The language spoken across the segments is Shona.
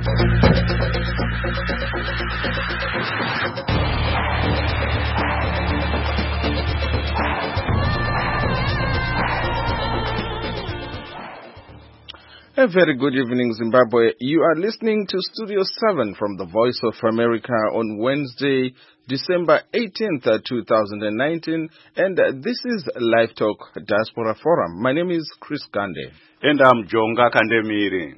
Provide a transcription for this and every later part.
A very good evening, Zimbabwe. You are listening to Studio 7 from the Voice of America on Wednesday, December 18th, 2019. And this is Live Talk Diaspora Forum. My name is Chris Gande. And I'm Jonga Kandemiri.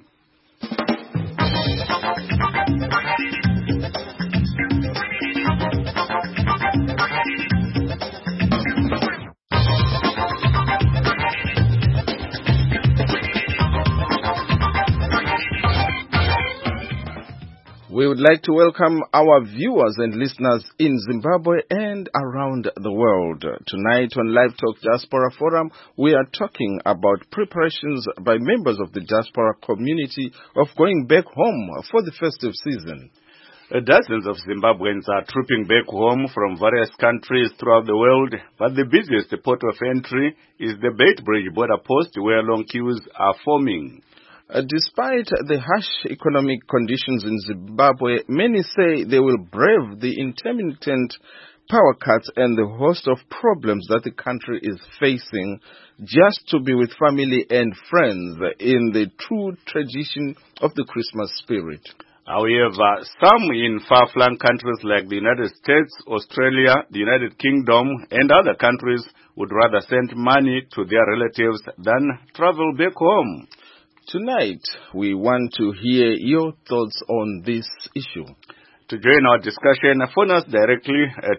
We would like to welcome our viewers and listeners in Zimbabwe and around the world. Tonight on Live Talk Diaspora Forum, we are talking about preparations by members of the diaspora community of going back home for the festive season. Dozens of Zimbabweans are trooping back home from various countries throughout the world, but the busiest port of entry is the Beitbridge border post, where long queues are forming. Despite the harsh economic conditions in Zimbabwe, many say they will brave the intermittent power cuts and the host of problems that the country is facing just to be with family and friends in the true tradition of the Christmas spirit. However, some in far-flung countries like the United States, Australia, the United Kingdom, and other countries would rather send money to their relatives than travel back home. Tonight, we want to hear your thoughts on this issue. To join our discussion, phone us directly at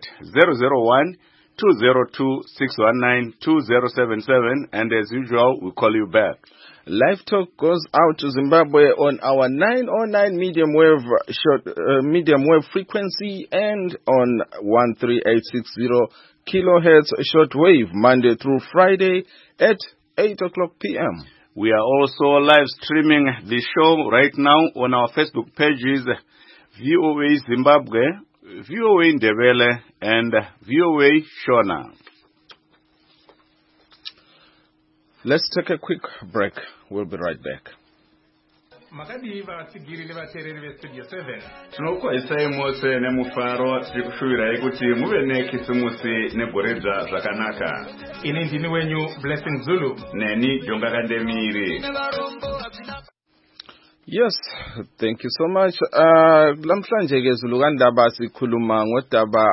001-202-619-2077, and as usual, we'll call you back. Live Talk goes out to Zimbabwe on our 909 medium wave frequency and on 13860 kilohertz shortwave Monday through Friday at 8 o'clock p.m. We are also live streaming the show right now on our Facebook pages, VOA Zimbabwe, VOA Ndebele, and VOA Shona. Let's take a quick break. We'll be right back. Makadiva tsigirire vateereri vestudio 7 tinokuisai mose nemufaro tirikushuvirai kuti muve nekisimusi negoredza zvakanaka. Ini ndini wenyu Blessing Zulu neni Jonga Kandemiri. Yes, thank you so much. Lamhlanje ke Zulu kandaba sikhuluma ngodaba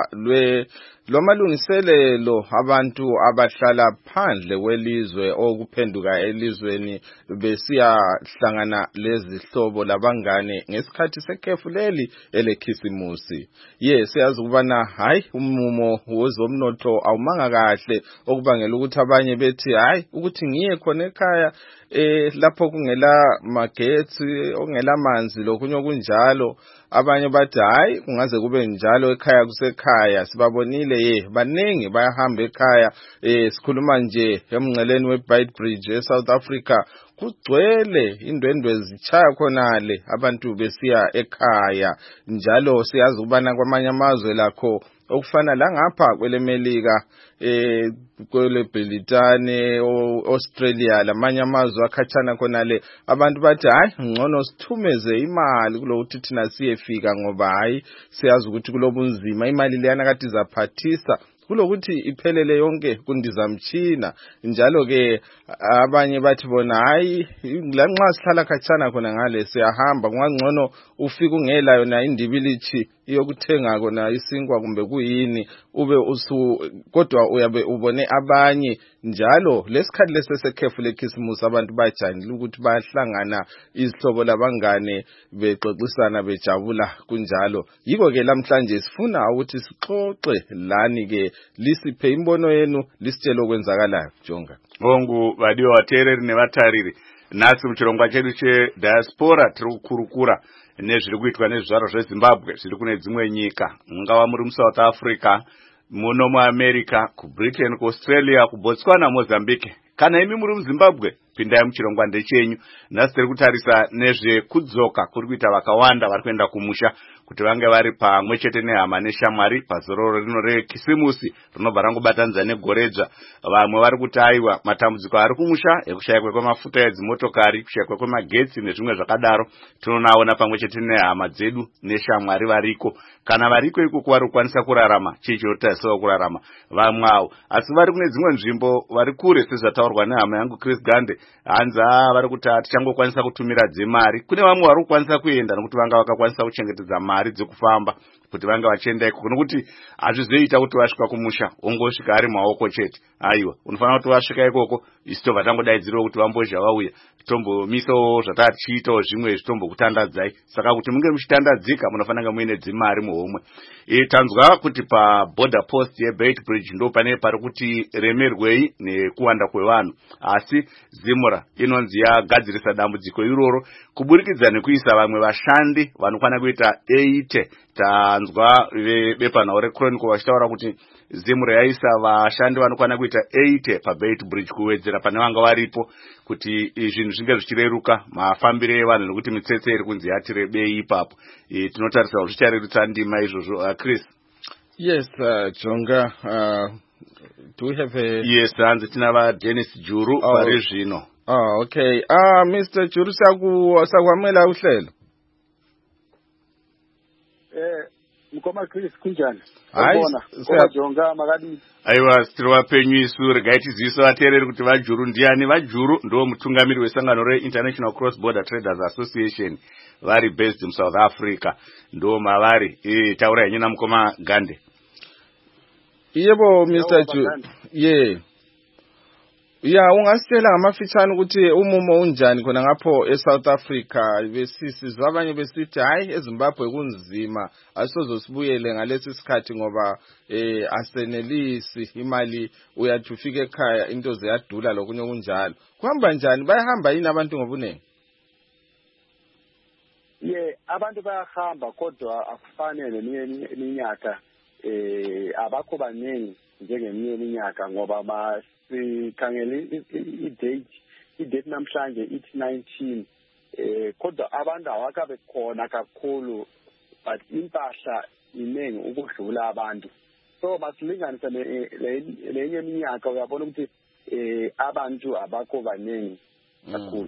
lomalungiselelo abantu abahlala phandle kwelizwe okuphenduka elizweni besiyahlangana lezihlobo labangane ngesikhathi sekhefu leli elekhisimusi. Yes, siyazi ukubana hayi umumo wezomnotho awumanga kahle okubangela ukuthi abanye bethi hayi ukuthi ngiye khona ekhaya lapho kungela magetsi ongela manzi lokunye kunjalo. Abanye bathi hayi kungaze kube njalo ekhaya kusekhaya. Sibabonile baningi bayahamba ekhaya. Sikhuluma nje emngceleni weBeitbridge eSouth Africa kugcwele indwendwe zichaya khonale abantu besiya ekhaya. Njalo siyazi ukubana kwamanye amazwe lakho okufana la ngapha kwelemelika kwele Britane Australia lamanye amazwe akhatshana khonale abantu bathi hayi ngcono sithumeze imali kulokuthi thina siyefika ngoba hayi siyazi ukuthi kulobunzima imali leyana kade izaphathisa kulokuthi iphelele yonke kundizamtshina. Njalo ke abanye bathi bona hayi lanxa sihlala khatshana khona ngale siyahamba kungangcono ufika ungela yona indibilithi yokuthenga kona isinkwa kumbe kuyini ube kodwa uyabe ubone abanye. Njalo lesikhathi lesesekhefu lekhisimusi abantu bajanile ukuthi bayahlangana izihlobo labangane bexoxisana bejabula kunjalo. Yiko ke lamhlanje sifuna ukuthi sixoxe lani ke lisiphe imbono yenu lisitshele okwenzakalayo. Jonga bongu vadiwa vateereri nevatariri, nasi muchirongwa chedu chediaspora tiri kukurukura nezviri kuitwa nezvizvaro zveZimbabwe zviri kune dzimwe nyika, mungava muri muSouth Africa, muno muAmerica, kuBritain, kuAustralia, kuBotswana, Mozambique. Kana imi muri muZimbabwe, pindai muchirongwa ndechenyu. Nhasi tiri kutarisa nezvekudzoka kuri kuita vakawanda vari kuenda kumusha kuti vange vari pamwe chete nehama neshamwari pazororo rino rekisimusi rinobva rangobatanidza negoredzva. Vamwe vari kuti aiwa matambudziko ari kumusha ekushayikwa kwemafuta edzimotokari, kushayikwa kwemagetsi nezvimwe zvakadaro tinonaona pamwe chete nehama dzedu neshamwari variko. Kana variko ikoko vari kukwanisa kurarama chii chinotarisirwa kurarama vamwe avo, asi vari kune dzimwe nzvimbo vari kure sezvataurwa nehama yangu Chris Gande hanzi vari kuti tichangokwanisa kutumira dzemari. Kune vamwe vari kukwanisa kuenda nokuti vanga vakakwanisa kuchengetedza mari dzekufamba kuti vanga vachienda ikoko, nokuti hazvizoita kuti vasvika kumusha ongosvika ari maoko chete. Aiwa, unofanira kuti vasvika ikoko isu tobva tangodaidziriwa kuti vambozha vauya tombomisawo zvatatichiitawo zvimwe zvitombokutandadzai. Saka kuti munge muchitandadzika munofanira muine dzimari muhomwe. Tanzwa kuti paborder post yeBeitbridge ndo pane pari kuti remerwei nekuwanda kwevanhu, asi Zimura inonzi yagadzirisa dambudziko iroro kuburikidza nekuisa vamwe vashandi vanokwana kuita 80. Tanzwa bepanhau reChronicle vachitaura kuti Zimura yaisa vashandi vanokwana kuita 80 paBeitbridge kuwedzera pane vanga varipo kuti zvinhu zvinge zvichireruka mafambiro evanhu nokuti mitsetse iri kunzi yati rebei ipapo. Tinotarisa kuti zvicharerutsa ndima izvozvo. Chris. Yes, Jonga, do we have a... Yes, hanzi tina Dennis Juru pari zvino. Okay. Mr. Juru sakwamela uhlelo. Mkoma Chris kunjani? Hayi, Jonga makadi. Aiwa, sitiriwa penyu isu regai tiziviso vateereri kuti vaJuru ndiani. vaJuru ndo mutungamiri wesangano reInternational Cross Border Traders Association vari based in South Africa. Ndo mavari. Taura yenyu namukoma Gande. Yebo Mr. Juru. Ungasitshela ngamafitshane ukuthi umumo unjani khona ngapho eSouth Africa. Besizwa abanye besithi hayi eZimbabwe kunzima asizosibuyele ngalesi sikhathi ngoba asenelisi imali, uyathi ufike ekhaya into ziyadula lokunye kunjalo. Kuhamba njani? Bayahamba yini abantu ngobunengi? Abantu bayahamba kodwa akufane neminye iminyaka abakho baningi njengeminye iminyaka ngoba sikhangele i-date namhlanje ithi 19, kodwa abantu awakabe khona kakhulu but impahla iningi ukudlula abantu. So masilinganisa lenye iminyaka uyabona ukuthi abantu abakho baningi kakhulu.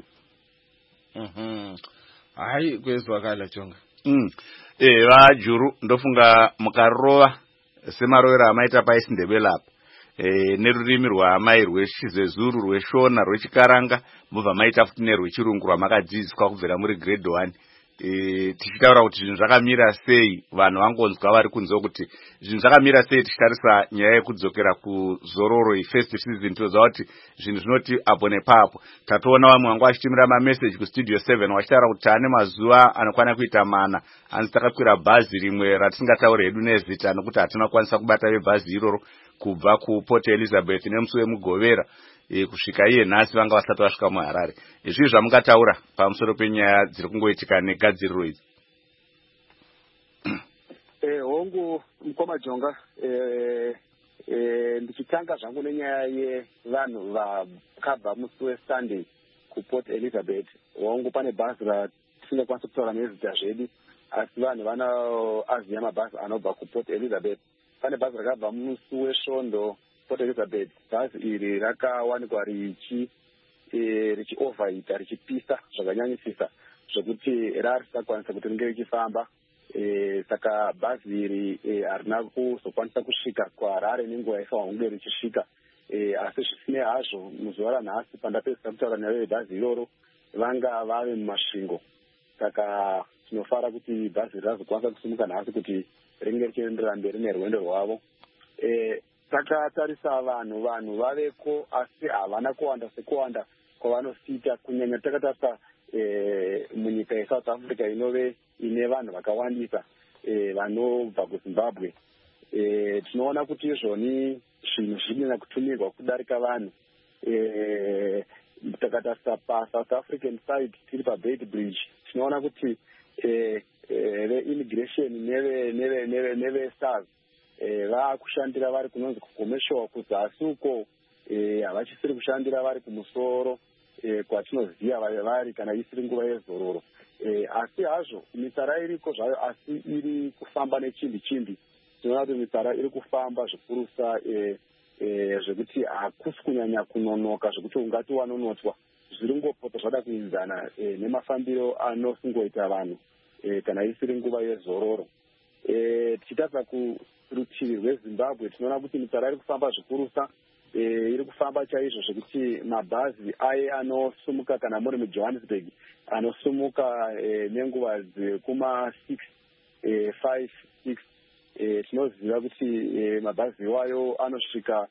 Hayi kwezwakala Jonga. vaJuru ndofunga mukarova semarovero amaita paisindebele apa. Nerurimi rwaamai rwechizezuru, rweshona, rwechikaranga, mubva maita futi nerwechirungu rwamakadzidziswa kubvira muri grade 1. Tichitaura kuti zvinhu zvakamira sei, vanhu vangonzwa vari kunzwa kuti zvinhu zvakamira sei. Tichitarisa nyaya yekudzokera kuzororo first season, toziva kuti zvinhu zvinoti apo nepapo. Tatoona vamwe vanga vachitumira mameseji kustudio 7 vachitaura kuti ane mazuva anokwana kuita 4 hanzi takakwira bhazi rimwe ratisingataure hedu nezita nokuti hatina kukwanisa kubata vebhazi iroro kubva kuPort Elizabeth nemusi wemugovera kusvika iye nhasi vanga vasati vasvika muHarare. Izvi zvamungataura pamusoro penyaya dziri kungoitika negadziriro idzi? Hongu mukoma Jonga, ndichitanga zvangu nenyaya yevanhu vakabva musi weSunday kuPort Elizabeth. Hongu pane bhazi ratisingakwanisa kutaura nezita zvedu, asi vanhu vanoaziva mabhazi anobva kuPort Elizabeth. Pane bhazi rakabva musi wesvondo Port Elizabeth. Bhazi iri rakawanikwa richi-overheata, richipisa zvakanyanyisisa zvokuti risakwanisa kuti ringe richifamba. Saka bhazi iri harina kuzokwanisa kusvika kuHarare nenguva yaifanirwa kunge richisvika. Asi zvisine hazvo, muzuva ranhasi pandapedzisa kutaura nevebhazi iroro vanga vave mumasvingo. Saka tinofara kuti bhazi razokwanisa kusimuka nhasi kuti ringe richienderera mberi nerwendo rwavo. Takatarisa vanhu vaveko asi havana kuwanda sekuwanda kwavanosita, kunyanya takatarisa munyika yeSouth Africa inove ine vanhu vakawandisa vanobva kuZimbabwe. Tinoona kuti izvoni zvinhu zvinonyanya kutumirwa kudarika vanhu. Takatarisa paSouth African side tiri paBeitbridge tinoona kuti ve-immigration neve-SARS vakushandira vari kunonzi kukomeshowa kuzasi uko, havachisiri kushandira vari kumusoro. kwatinoziya vari kana isiri nguva yezororo. Asi hazvo misara iriko zvayo asi iri kufamba nechimbi chimbi. Tinoona kuti misara iri kufamba zvikurusa zvekuti hakusi kunyanya kunonoka zvekuti ungati wanonotwa. Zviri ngopota zvada kuinzana nemafambiro anosingoita vanhu kana isiri nguva yezororo. Tichitadza kurutivi rweZimbabwe tinoona kuti misara iri kufamba zvikurusa. Iri kufamba chaizvo zvekuti mabhazi aye anosumuka kana muri muJohannesburg anosumuka nenguva dzekuma 6, 5, 6. Tinoziva kuti mabhazi iwayo anosvika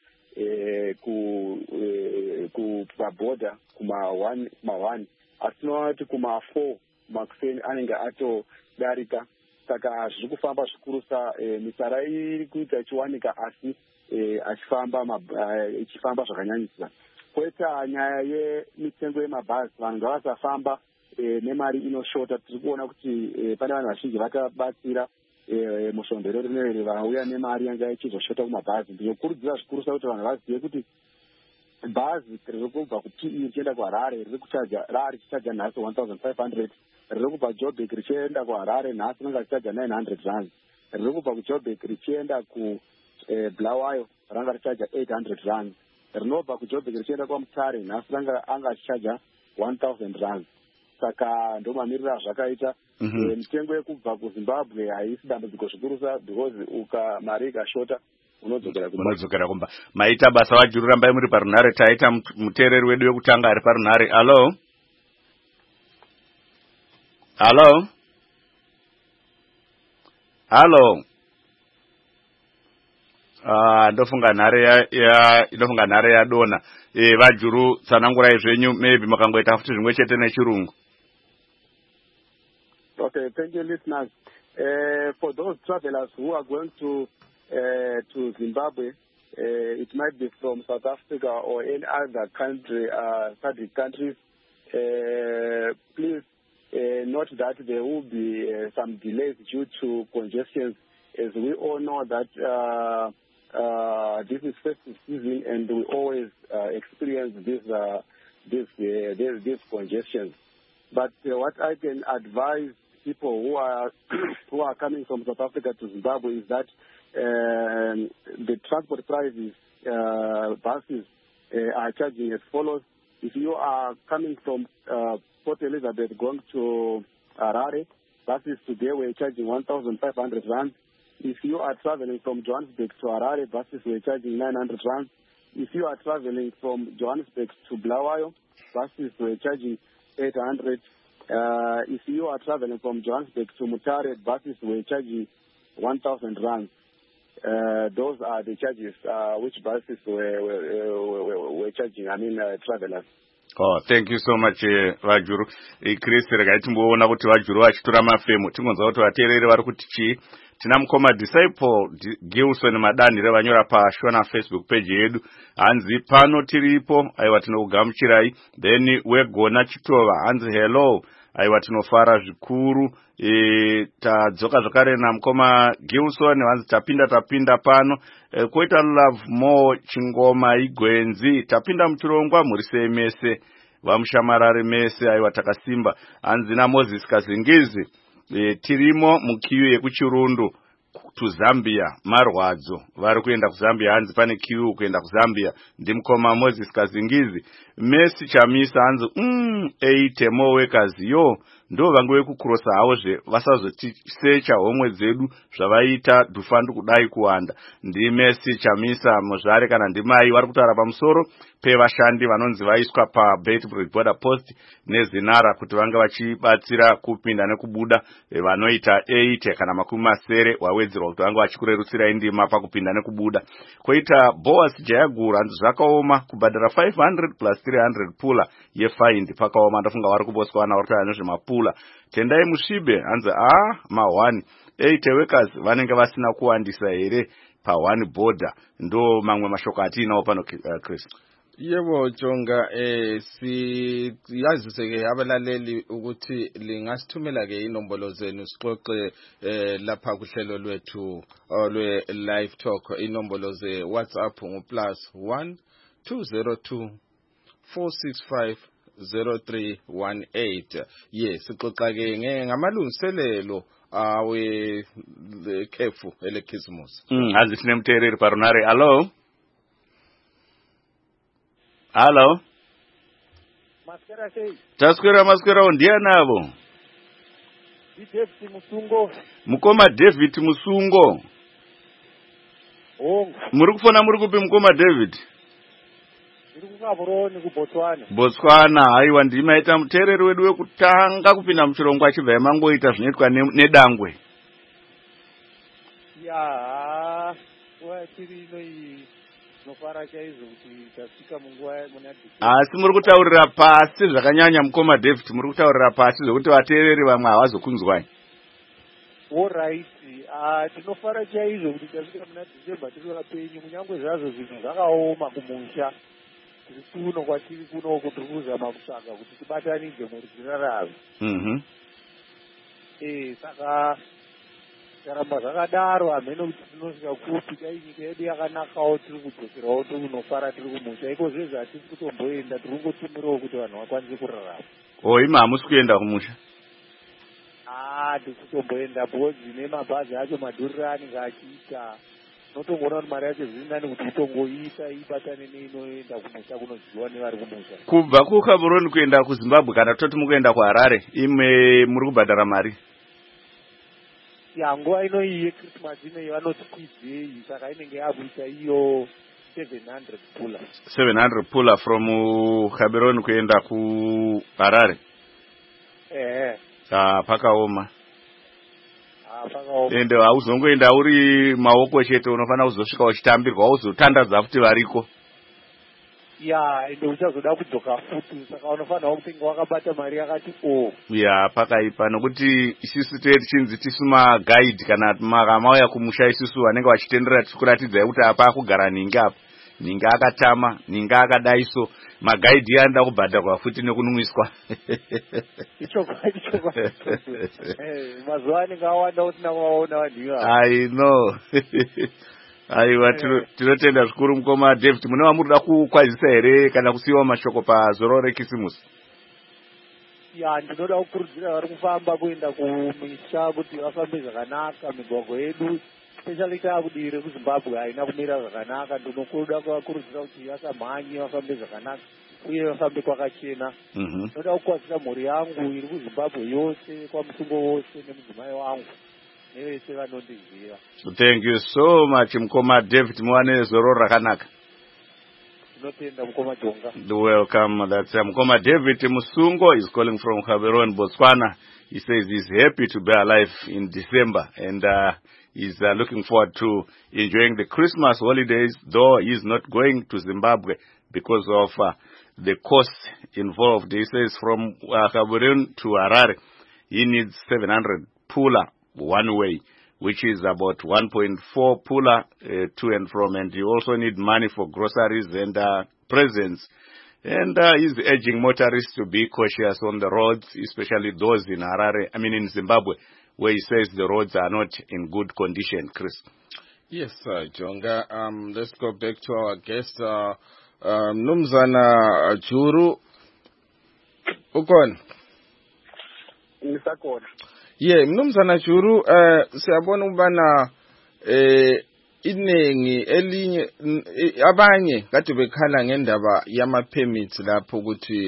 kumabhodha kuma1 asi tinoona kuti kuma4 makuseni anenge atodarika. Saka zviri kufamba zvikurusa. Misara iri kuita ichiwanika asi ichifamba zvakanyanyisa. Koita nyaya yemitengo yemabhazi, vanhu ngavasafamba nemari inoshota. Tiri kuona kuti pane vanhu vazhinji vakabatsira musvombero rineri vauya nemari yanga ichizoshota kumabhazi. Ndinokurudzira zvikurusa kuti vanhu vazive kuti bhazi riri kubva kuPE richienda kuHarare riri richichaja nhasi 1,500, riri kubva kuJoburg richienda kuHarare nhasi rinenge richichaja 900 rand, riri kubva kuJoburg richienda kuBulawayo ranga richaja 800 rand, rinobva kuJoburg richienda kwaMutare nhasi anga achichaja 1,000 rand. Saka ndo mamiriro azvakaita. Mitengo yekubva kuZimbabwe haisi dambudziko zvikurusa because mari ikashota unodzokera kumba. Maita basa waJuru, rambai muri parunhare. Taita muteereri wedu wekutanga ari parunhare. Halo. Ndofunga nhare yadona. VaJuru, tsanangurai zvenyu, maybe makangoita futi zvimwe chete nechirungu. Okay, thank you, listeners. For those travelers who are going to Zimbabwe, it might be from South Africa or any other country, countries. Please note that there will be some delays due to congestion. As we all know that this is festive season, and we always experience this congestion. But what I can advise people who are coming from South Africa to Zimbabwe is that the transport prices, buses are charging as follows. If you are coming from Port Elizabeth going to Harare, buses today were charging 1,500 rand. If you are traveling from Johannesburg to Harare, buses were charging 900 rand. If you are traveling from Johannesburg to Bulawayo, buses were charging 800. If you are traveling from Johannesburg to Mutare, buses were charging 1,000 rand. Those are the charges which buses were charging, travelers. Oh, thank you so much, VaJuru. Chris, regai timboona kuti VaJuru vachitora mafemo. Tingonzwa kuti vateereri vari kuti chii. Tina mukoma Disciple Gilson Madanhire vanyora paShona Facebook page yedu. Hanzi pano tiripo, aiwa tinokugamuchirai. Then Wegona Chitova, hanzi hello. Aiwa tinofara zvikuru. Tadzoka zvakare namukoma Gilson, hanzi tapinda pano. Koita Love More Chingoma Igwenzi, tapinda muchirongwa murise mese. Vamushamarare mese, aiwa takasimba. Hanzi na Moses Kazingizi. Tirimo mukiyu yekuchirundu kuZambia marwadzo vari kuenda kuZambia, hanzi pane kiyu kuenda kuZambia. Ndimukoma Moses Kazingizi. Messi Chamisa, hanzi 8 mowekazi yo ndo vangu vekukurosa hawozve vasazotisecha homwe dzedu zvavaita dhufandu kudai kuwanda. Ndi Messi Chamisa muzvare kana ndimai vari kutaura pamusoro pevashandi vanonzi vaiswa paBeitbridge border post neZinara kuti vanga vachibatsira kupinda nekubuda vanoita 8 kana 70 wawedzerwa kuti vanga vachikurerutsirai ndima pakupinda nekubuda. Koita Boas Jayagura, hanzi zvakaoma kubhadhara 500 plus 300 pula yefaindi pakaoma. Ndafunga vari kuboswana vari kutaura nezvemapula. Tendai Mushibe, hanzi ma1 8 workers vanenge vasina kuwandisa here pa1 border. Ndo mamwe mashoko atinawo pano, Chris. Yebo Jonga, yaziseke abalaleli ukuthi lingasithumela ke inombolo zenu sixoxe lapha kuhlelo lwethu lwe live talk. Inombolo ze WhatsApp +1 202 465 0318. Yes, sixoxa ke ngamalungiselelo awe lekhefu elekhisimusi. Azi sinemtereri parunare. Hello. Maskera sei. Taswera ndianavo. David Musungo. Mukoma David Musungo. Muri kufona muri kupi mukoma David? Ndiri kuKaburoni kuBotswana. Botswana, haiwa ndimaita mutereri wedu wekutanga kupinda muchirongwa achibva yamangoita zvinoitwa nedangwe. Ya, nguva tiri ino iyi tinofara chaizvo kuti tasvika munguva muna asi muri kutaurira pasi zvakanyanya mukoma David, muri kutaurira pasi zvokuti vateereri vamwe havazokunzwai. Alright, tinofara chaizvo kuti tasvika muna December tiri vapenyu, kunyange zvazvo zvinhu zvakaoma kumusha. Tiri kuno kwatiri kuno tiri kuzama kutsvaga kuti tibatanidze muri tirarame. Saka karamba zvakadaro hameno kuti tinosvika kupi dai nyika yedu yakanakawo tiri kudzokerawo tokunofara tiri kumusha. Iko zvezvo hatisi kutomboenda, tiri kungotumirawo kuti vanhu vakwanise kurarama. Ima hamusi kuenda kumusha? Tiri kutomboenda bhodzi nemabhazi acho madhuriro anenge achiita. Unotongoona kuti mari yacho zviri nani kuti utongoisa ibatane neinoenda kumusha kunodyiwa nevari kumusha. Kubva kuKaburoni kuenda kuZimbabwe kana toti mukuenda kuHarare, imwe muri kubhadhara mari? Nguva ino iyi yeChristmas ino vanoti kwidzei, saka inenge yakuita iyo 700 pula. 700 pula from Gaborone kuenda kuHarare. Pakaoma. Ende hauzongoenda uri maoko chete, unofana kuzosvika uchitambirwa, uzotandadza futi variko. Ende uchazoda kudzoka futi, saka unofanira kutenga wakabata mari yakati pakaipa, nokuti isusu chinzi tisu magaidi kana makamauya kumusha isusu vanenge vachitendera tikuratidzai kuti apa kugara ningi apa. Ninga akatama, ninga akadaiso, magaidi anoda kubhadharwa futi nekunumwiswa. Mazuva anenge awanda usina kuvaona vanhu. I know. Aiwa, tinotenda zvikuru mukoma David. Mune vamurida kukwazisa here kana kusiyiwa mashoko pazoro rekisimusi? Ndinoda kukurudzira vari kufamba kuenda kumisha kuti vafambe zvakanaka. Migwagwa yedu especially taakudii rekuZimbabwe haina kumira zvakanaka. Ndinokuda kuvakurudzira kuti vasamhanye, vafambe zvakanaka uye vafambe kwakachena. Ndinoda kukwazisa mhuri yangu iri kuZimbabwe yose, kwaMusungo wose nemudzimai wangu nevese vanondiziva. Thank you so much mukoma David, muwane zoro rakanaka. Tinotenda mukoma Jonga. Welcome. That's mukoma David Musungo is calling from Gaborone, Botswana. He says he's happy to be alive in December and he's looking forward to enjoying the Christmas holidays, though he's not going to Zimbabwe because of the cost involved. He says from Gaborone to Harare, he needs 700 pula one way, which is about 1.4 pula to and from, and you also need money for groceries and presents. And he's urging motorists to be cautious on the roads, especially those in in Zimbabwe, where he says the roads are not in good condition. Chris? Yes, Jonga. Let's go back to our guest, Mnumzana Juru. Ukon? Nisakona. Mnumzana Juru, siyabona ubana iningi elinye abanye kade bekhala ngendaba yama permits lapho ukuthi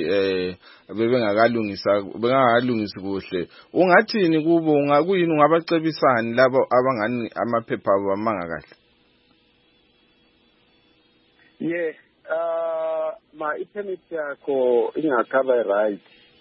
bengakalungisi kuhle. Ungathini kubo, ungakuyini, ungabacebisani labo abangani amaphepha abo amanga kahle? I-permit yakho ingacover right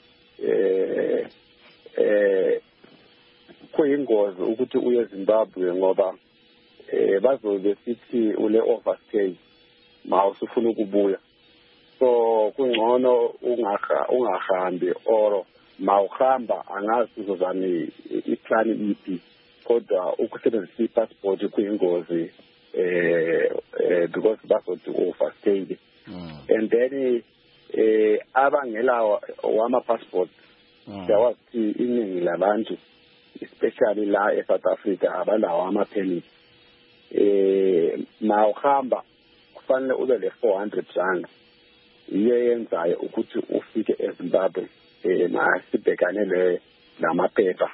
kuyingozi ukuthi uye Zimbabwe ngoba bazobe sithi ule overstay ma usufuna ukubuya, so kungcono ungahambi oro ma uhamba angazi uzozani iplan ipi, kodwa ukusebenzisa ipassport kuyingozi because bazothi overstay. And then abangela wama passport yawathi iningi labantu especially la eSouth Africa abalawo ama-permit. Ma uhamba kufanele ube le 400 rand iye yenzayo ukuthi ufike eZimbabwe masibhekane namaphepha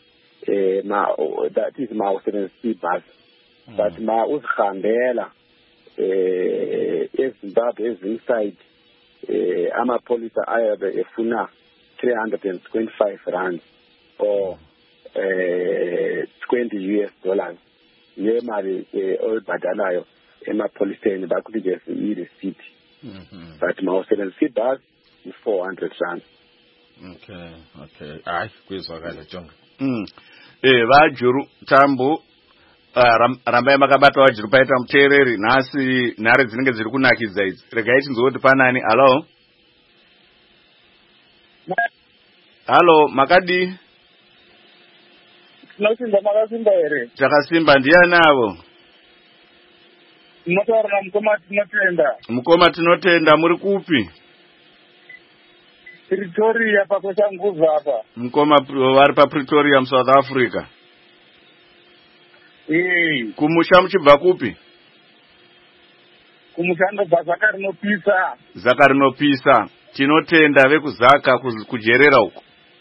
that is ma usebenzisa ibhasi but ma uzihambela eZimbabwe ezinside amapholisa ayabe efuna 325 rand or $20 yemali oyibhadalayo emapholiseni bakunikeza i-receipt but mawusebenzisa ibhasi i-400 rand. Okay hayi kwizwakala jonga vajuru tambo rambai makabata vajuru paita muteereri nhasi nhare dzinenge dziri kunakidza idzi regai tinzoti panani. halo makadi tinosimba makasimba here takasimba ndiani avo munotaura namukoma tinotenda mukoma tinotenda muri kupi Pretoria pakwesanguva apa mukoma vari papretoria muSouth Africa kumusha muchibva kupi kumusha ndobva zaka rinopisa zaka rinopisa tinotenda vekuzaka kujerera uko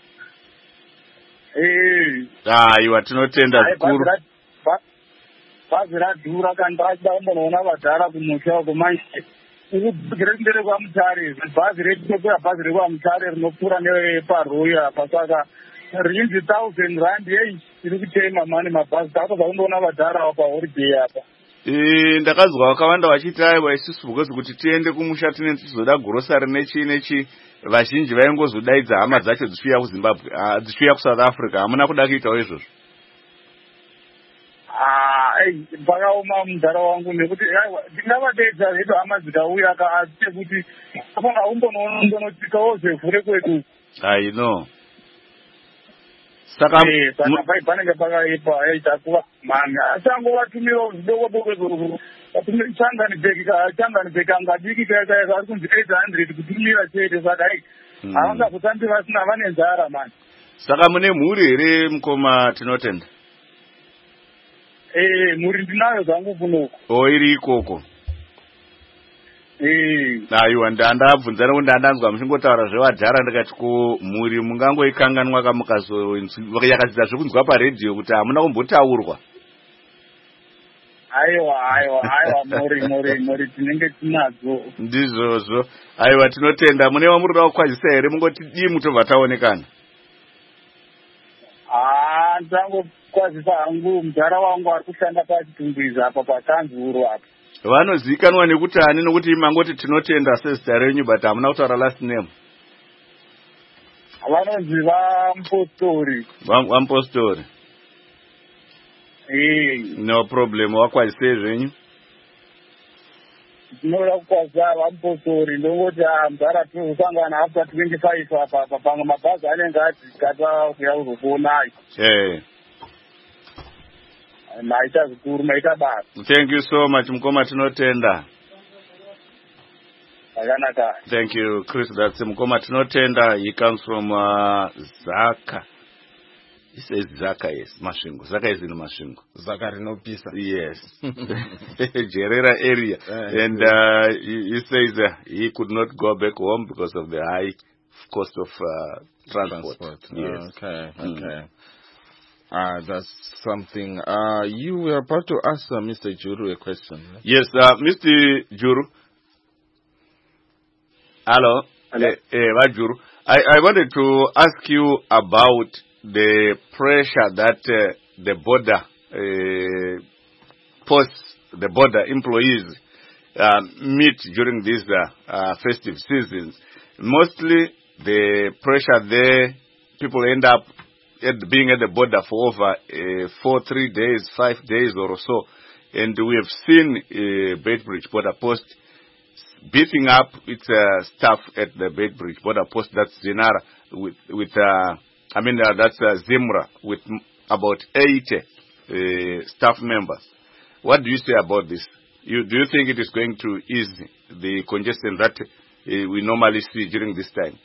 aiwa tinotenda zvikuru bhazi radhura kandi rachida kumbonoona vadhara kumusha uko manje bhazi redu nderekwamutare bhazi redu tokwira bhazi rekwamutare rinopfuura neparoya pasaka rinzi 1000 rand yei iri kutema mani mabhazi takuza kundoona vadhara pahoriday apa ndakazwa vakawanda vachiti aiwa isusu because kuti tiende kumusha tinenge tichizoda grosari nechi vazhinji vaingozodaidza hama dzacho dzisiuya kuZimbabwe dzisiuya kuSouth Africa hamuna kuda kuitawo izvozvo pakaoma mudhara wangu nekuti ndingavadeedza zvedu hama dzikauya asi tekuti afana umbononotika zvevhure kwedu no saka panenge pakaipa takuva mani asi angovatumirawo zvidoko changanibek angadiki ari kunzi 800 kutumira chete saka havangazotambi vasina vane nzara mani saka mune mhuri here mukoma tinotenda mhuri ndinayo dzangu kunoko iri ikoko aiwa ndandabvunza nekuti ndandanzwa muchingotaura zvevadhara ndikati ko mhuri mungangoikanganwa yakadzidza zvekunzwa paredhiyo kuti hamuna kumbotaurwa aiwa mhuri tinenge tinadzo ndizvozvo aiwa tinotenda mune wamurida kukwazisa here mungoti dii mutobva taonekana ndangokwazisa hangu mudhara wangu ari kushanda pachitumbiza apa patanzuro apa vanozivikanwa nekuti ani nokuti mangoti tinotenda sezita renyu but hamuna kutaura last name vanonzi vamupostori vamupostori no problem wakwazisei zvenyu tinoda kukwazisa vamupostori ndongoti mudhara tinozosangana after 25 apa pamwe mabhazi anenge adzikata kuya kuzokuonai maita zvikuru maita basa. Thank you so much mukoma tinotenda. Akanaka. Thank you Chris, that's mukoma tinotenda. He comes from Zaka. He says Zaka, yes, Masvingo. Zaka is in Masvingo. Zaka rinopisa. Yes. Jerera area. And he says he could not go back home because of the high cost of transport. Yes. Okay. That's something. You were about to ask Mr. Juru a question. Right? Yes, Mr. Juru. Hello. Juru. I wanted to ask you about the pressure that the border posts, the border employees meet during these festive seasons. Mostly the pressure there, people end up being at the border for over 3 days, 5 days or so. And we have seen Beitbridge border post beefing up its staff at the Beitbridge border post. That's Zinara that's Zimra with about 80 staff members. What do you say about this? Do you think it is going to ease the congestion that we normally see during this time?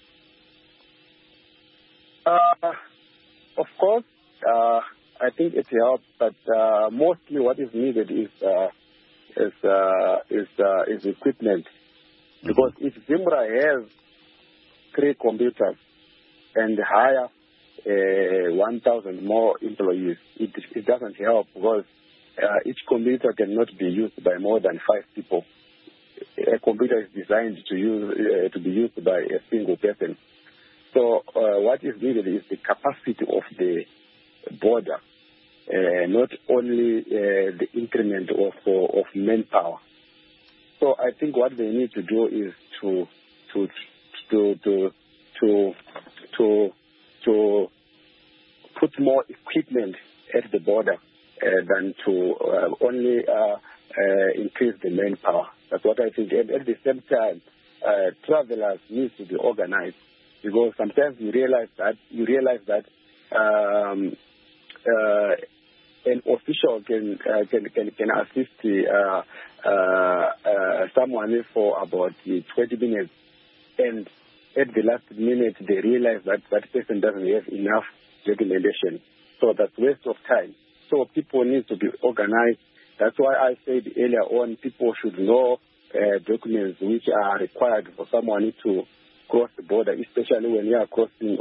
Of course, I think it helps, but mostly what is needed is equipment. Because if Zimra has 3 computers and hire 1,000 more employees, it doesn't help because each computer cannot be used by more than 5 people. A computer is designed to be used by a single person. So what is needed is the capacity of the border, not only the increment of manpower. So I think what they need to do is to put more equipment at the border than to only increase the manpower. That's what I think. And at the same time, travelers need to be organized, because sometimes you realize that an official can assist someone for about 20 minutes, and at the last minute they realize that that person doesn't have enough documentation. So that's waste of time. So people need to be organized. That's why I said earlier on, people should know documents which are required for someone to cross the border, especially when you are crossing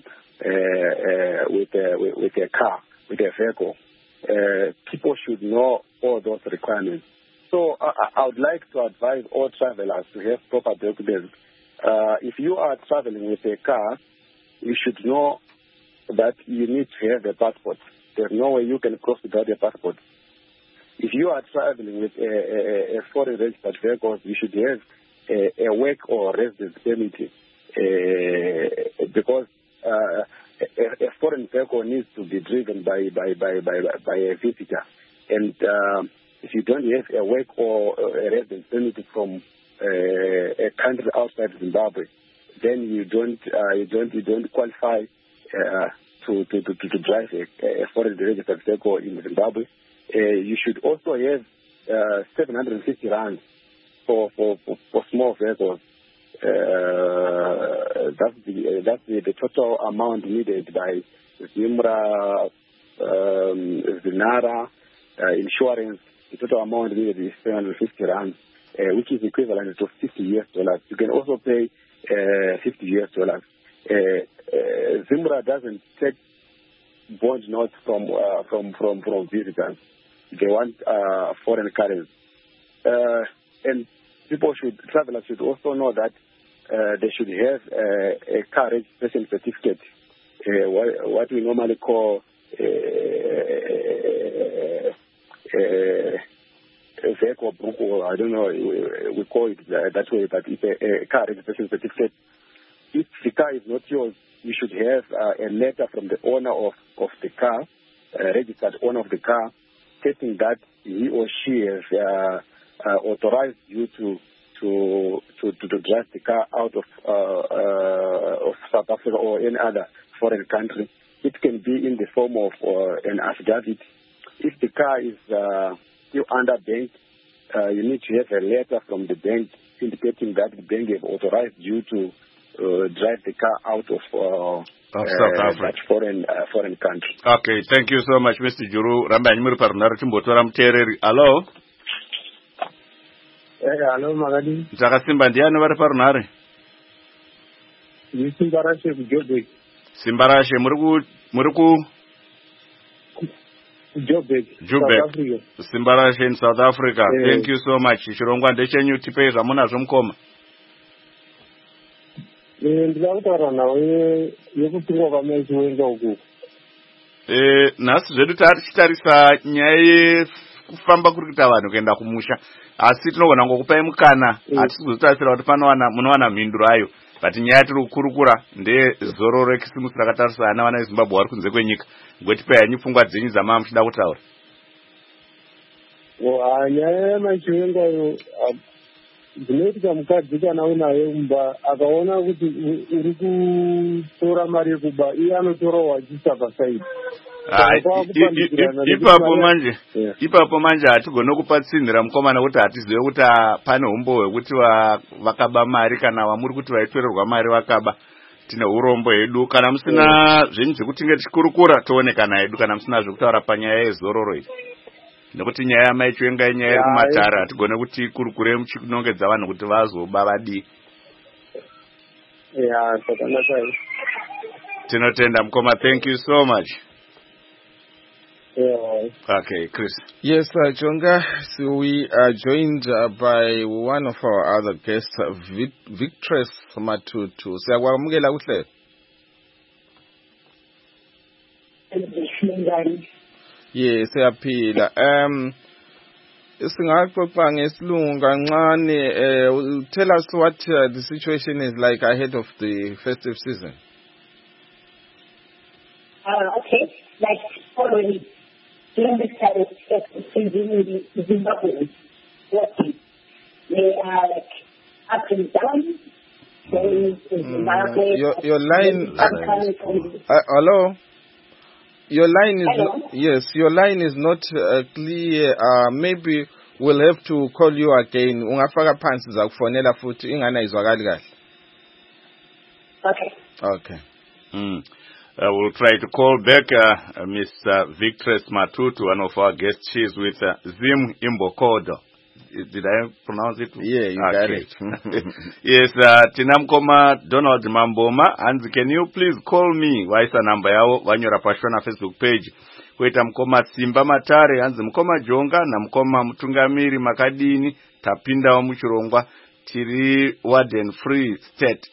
with a car, with a vehicle. People should know all those requirements. So I would like to advise all travelers to have proper documents. If you are traveling with a car, you should know that you need to have a passport. There's no way you can cross without a passport. If you are traveling with a foreign registered vehicle, you should have a work or residence permit, because a foreign vehicle needs to be driven by a visitor. And if you don't have a work or a residence permit from a country outside Zimbabwe, then you don't qualify to drive a foreign registered vehicle in Zimbabwe. You should also have 750 rand for small vehicles. That's the total amount needed by Zimra, Zinara, insurance. The total amount needed is 750 rand, which is equivalent to $50. You can also pay $50. Zimra doesn't take bond notes from visitors. They want foreign currency. And travelers should also know that they should have a car registration certificate, what we normally call a vehicle book, or I don't know, we call it that way, but it's a car registration certificate. If the car is not yours, you should have a letter from the owner of the car, registered owner of the car, stating that he or she has authorized you to drive the car out of South Africa or any other foreign country. It can be in the form of an affidavit. If the car is still under bank, you need to have a letter from the bank indicating that the bank have authorized you to drive the car out of South Africa, that foreign country. Okay, thank you so much, Mr. Juru. Ramba nyimuri parunaro chimbotora mutereri. Hello. Hello, Magadi. Dzakasimba ndiani vari parunare? Ni Simbarashe kuJoburg. Simbarashe muri ku Joburg, Joburg, South Africa. Simbarashe in South Africa. Thank you so much. Chirongwa ndechenyu tipei zvamunazvo mukoma. Ndakutaura nawe yekutumwa kwamai wenga uku. Nhasi zvedu tichitarisa nyaya yekufamba kuri kuita vanhu kuenda kumusha, asi tinogona ngokupai mukana hatisizotarisira kuti munowana mhinduro ayo, but nyaya tiri kukurukura ndezororo rekisimusi rakatarisana navana vezimbabwe vari kunze kwenyika. Ngotipai hanyu pfungwa dzenyu dzamava muchida kutaura. Nyaya yamachiwengayo dzinoitika mukadzi kana unaye mumba akaona kuti uri kutora mari yekuba iye anotorawo achisa saidi. Ipapo manje hatigone kupatsinhira mukomana kuti hatizive kuti pane umbo hwekuti vakaba mari kana vamuri kuti vaitorerwa mari vakaba. Tine urombo hedu. Kana musina zvenyu zvekuti tinge tichikurukura toonekana hedu, kana musina zvekutaura panyaya yezororo iyi. nekuti nyaya yamaicho inga inyaya iri kumatara hatigone kuti kurukure muchinongedza vanhu kuti vazoba vadii. Zvakanaka. Tinotenda mukoma, thank you so much. Okay, Chris. Yes, Jonga, so we are joined by one of our other guests, Victress Matutu. Siyakwamukela kuhle. Yes, siyaphila. Singaxoxa ngesilungu kancane. Tell us what the situation is like ahead of the festive season. Okay, like already during this time of festive season, the Zimbabweans working. They are like up and down. Your line. Hello. Your line is yes. Your line is not clear. Maybe we'll have to call you again. Ungafaka phansi zakufonela futhi ingana izwakali kahle. Okay. Okay. We'll try to call back Miss Victress Matutu, one of our guests. She's with Zim Imbokodo. Did I pronounce it? Yeah, you got it. Yes, Tinamkoma Donald Mamboma. And can you please call me? Waisa number yao wanyora pashona Facebook page. Kweta mkoma Simba Matare, anzi mkoma Jonga, na mkoma Mtungamiri Makadini, Tapinda wa Muchurongwa, Tiri Warden Free State.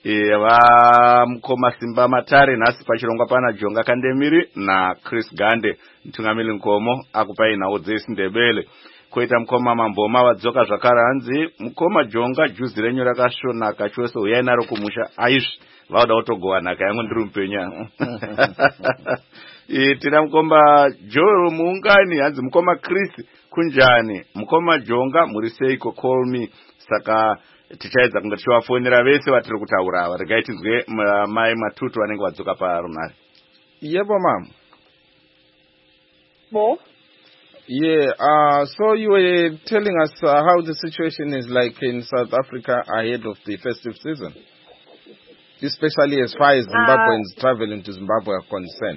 Mkoma Simba Matare, nasi pachirongwa pana Jonga Kandemiri, na Chris Gande, Mtungamiri Nkomo, akupai na Odzesi Ndebele. Kweta mkoma Mamboma wadzoka zvakaranzi mkoma Jonga juzi renyu rakashonaka chose uyai naro kumusha aishi vauda kutogowanaka yangu ndiri mupenya. Tina mkoma Joel muungani hanzi mkoma Chris kunjani mkoma Jonga muri seiko call me saka tichaedza kunge tichivafonera vese vatiri kutaura regai tinzwe mai Matutu vanenge vadzoka parunare. Yebo mama. Mo? Yeah, so you were telling us how the situation is like in South Africa ahead of the festive season, especially as far as Zimbabweans traveling to Zimbabwe are concerned.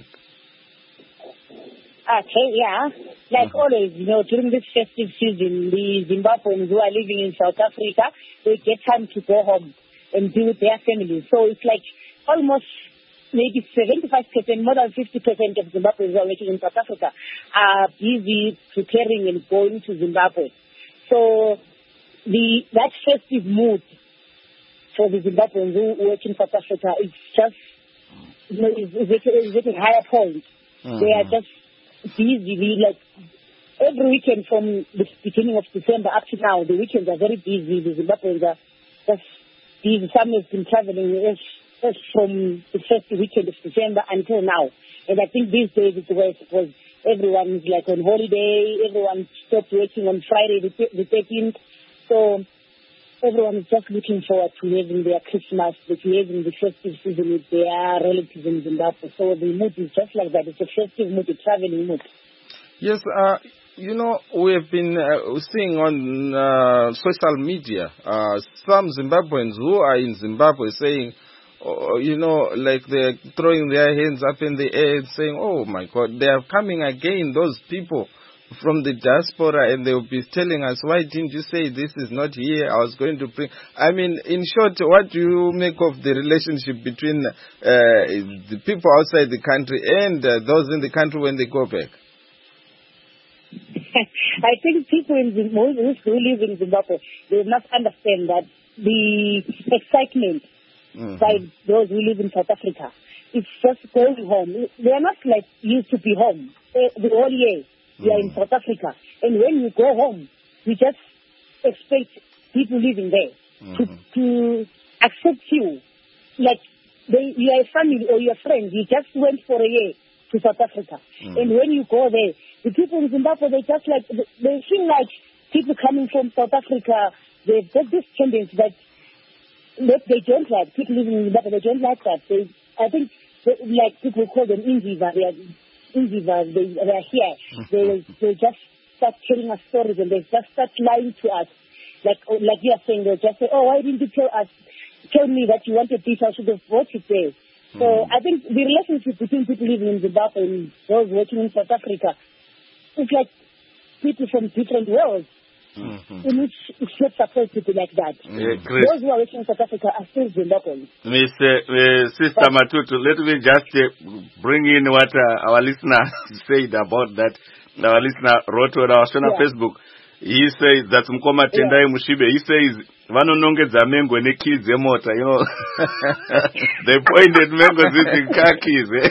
Okay, yeah. Like always, during this festive season, the Zimbabweans who are living in South Africa, they get time to go home and be with their families. So it's like almost maybe 75%, more than 50% of Zimbabweans who are working in South Africa are busy preparing and going to Zimbabwe. So that festive mood for the Zimbabweans who work in South Africa is just, is at a higher point. They are just busy, like every weekend from the beginning of December up to now, the weekends are very busy. The Zimbabweans are just busy. Some have been traveling from the first weekend of December until now. And I think these days it's worse because everyone's like on holiday, everyone stopped working on Friday the 13th. So everyone is just looking forward to having their Christmas, to having the festive season with their relatives in Zimbabwe. So the mood is just like that. It's a festive mood, a traveling mood. Yes, we have been seeing on social media some Zimbabweans who are in Zimbabwe saying, like they're throwing their hands up in the air and saying, oh my God, they are coming again, those people from the diaspora, and they will be telling us, why didn't you say this is not here? I was going to bring... I mean, in short, what do you make of the relationship between the people outside the country and those in the country when they go back? I think people who live in Zimbabwe, they must understand that the excitement by those who live in South Africa, it's just going home. They are not like used to be home the whole year. We are in South Africa. And when you go home, you just expect people living there to accept you. Like you are a family or your friends. You just went for a year to South Africa. And when you go there, the people in Zimbabwe, they just like, they feel like people coming from South Africa, they've got this tendency that they don't like people living in Zimbabwe. They don't like that. I think, like people call them Inziva. They are here. They just start telling us stories and they just start lying to us. Like you are saying, they'll just say, oh, why didn't you tell me that you wanted this? I should have brought it there. So I think the relationship between people living in Zimbabwe and those working in South Africa, it's like people from different worlds. In which it's not supposed to be like that. Those who are working in South Africa are still Zimbabweans. Sister Matutu, let me just bring in what our listener said about that. Our listener wrote on our Facebook. He says that Mkoma Tendai Mushibe, he says, Vanonongedza Mengo ne kids emota, you know. They pointed mangoes with car keys. Is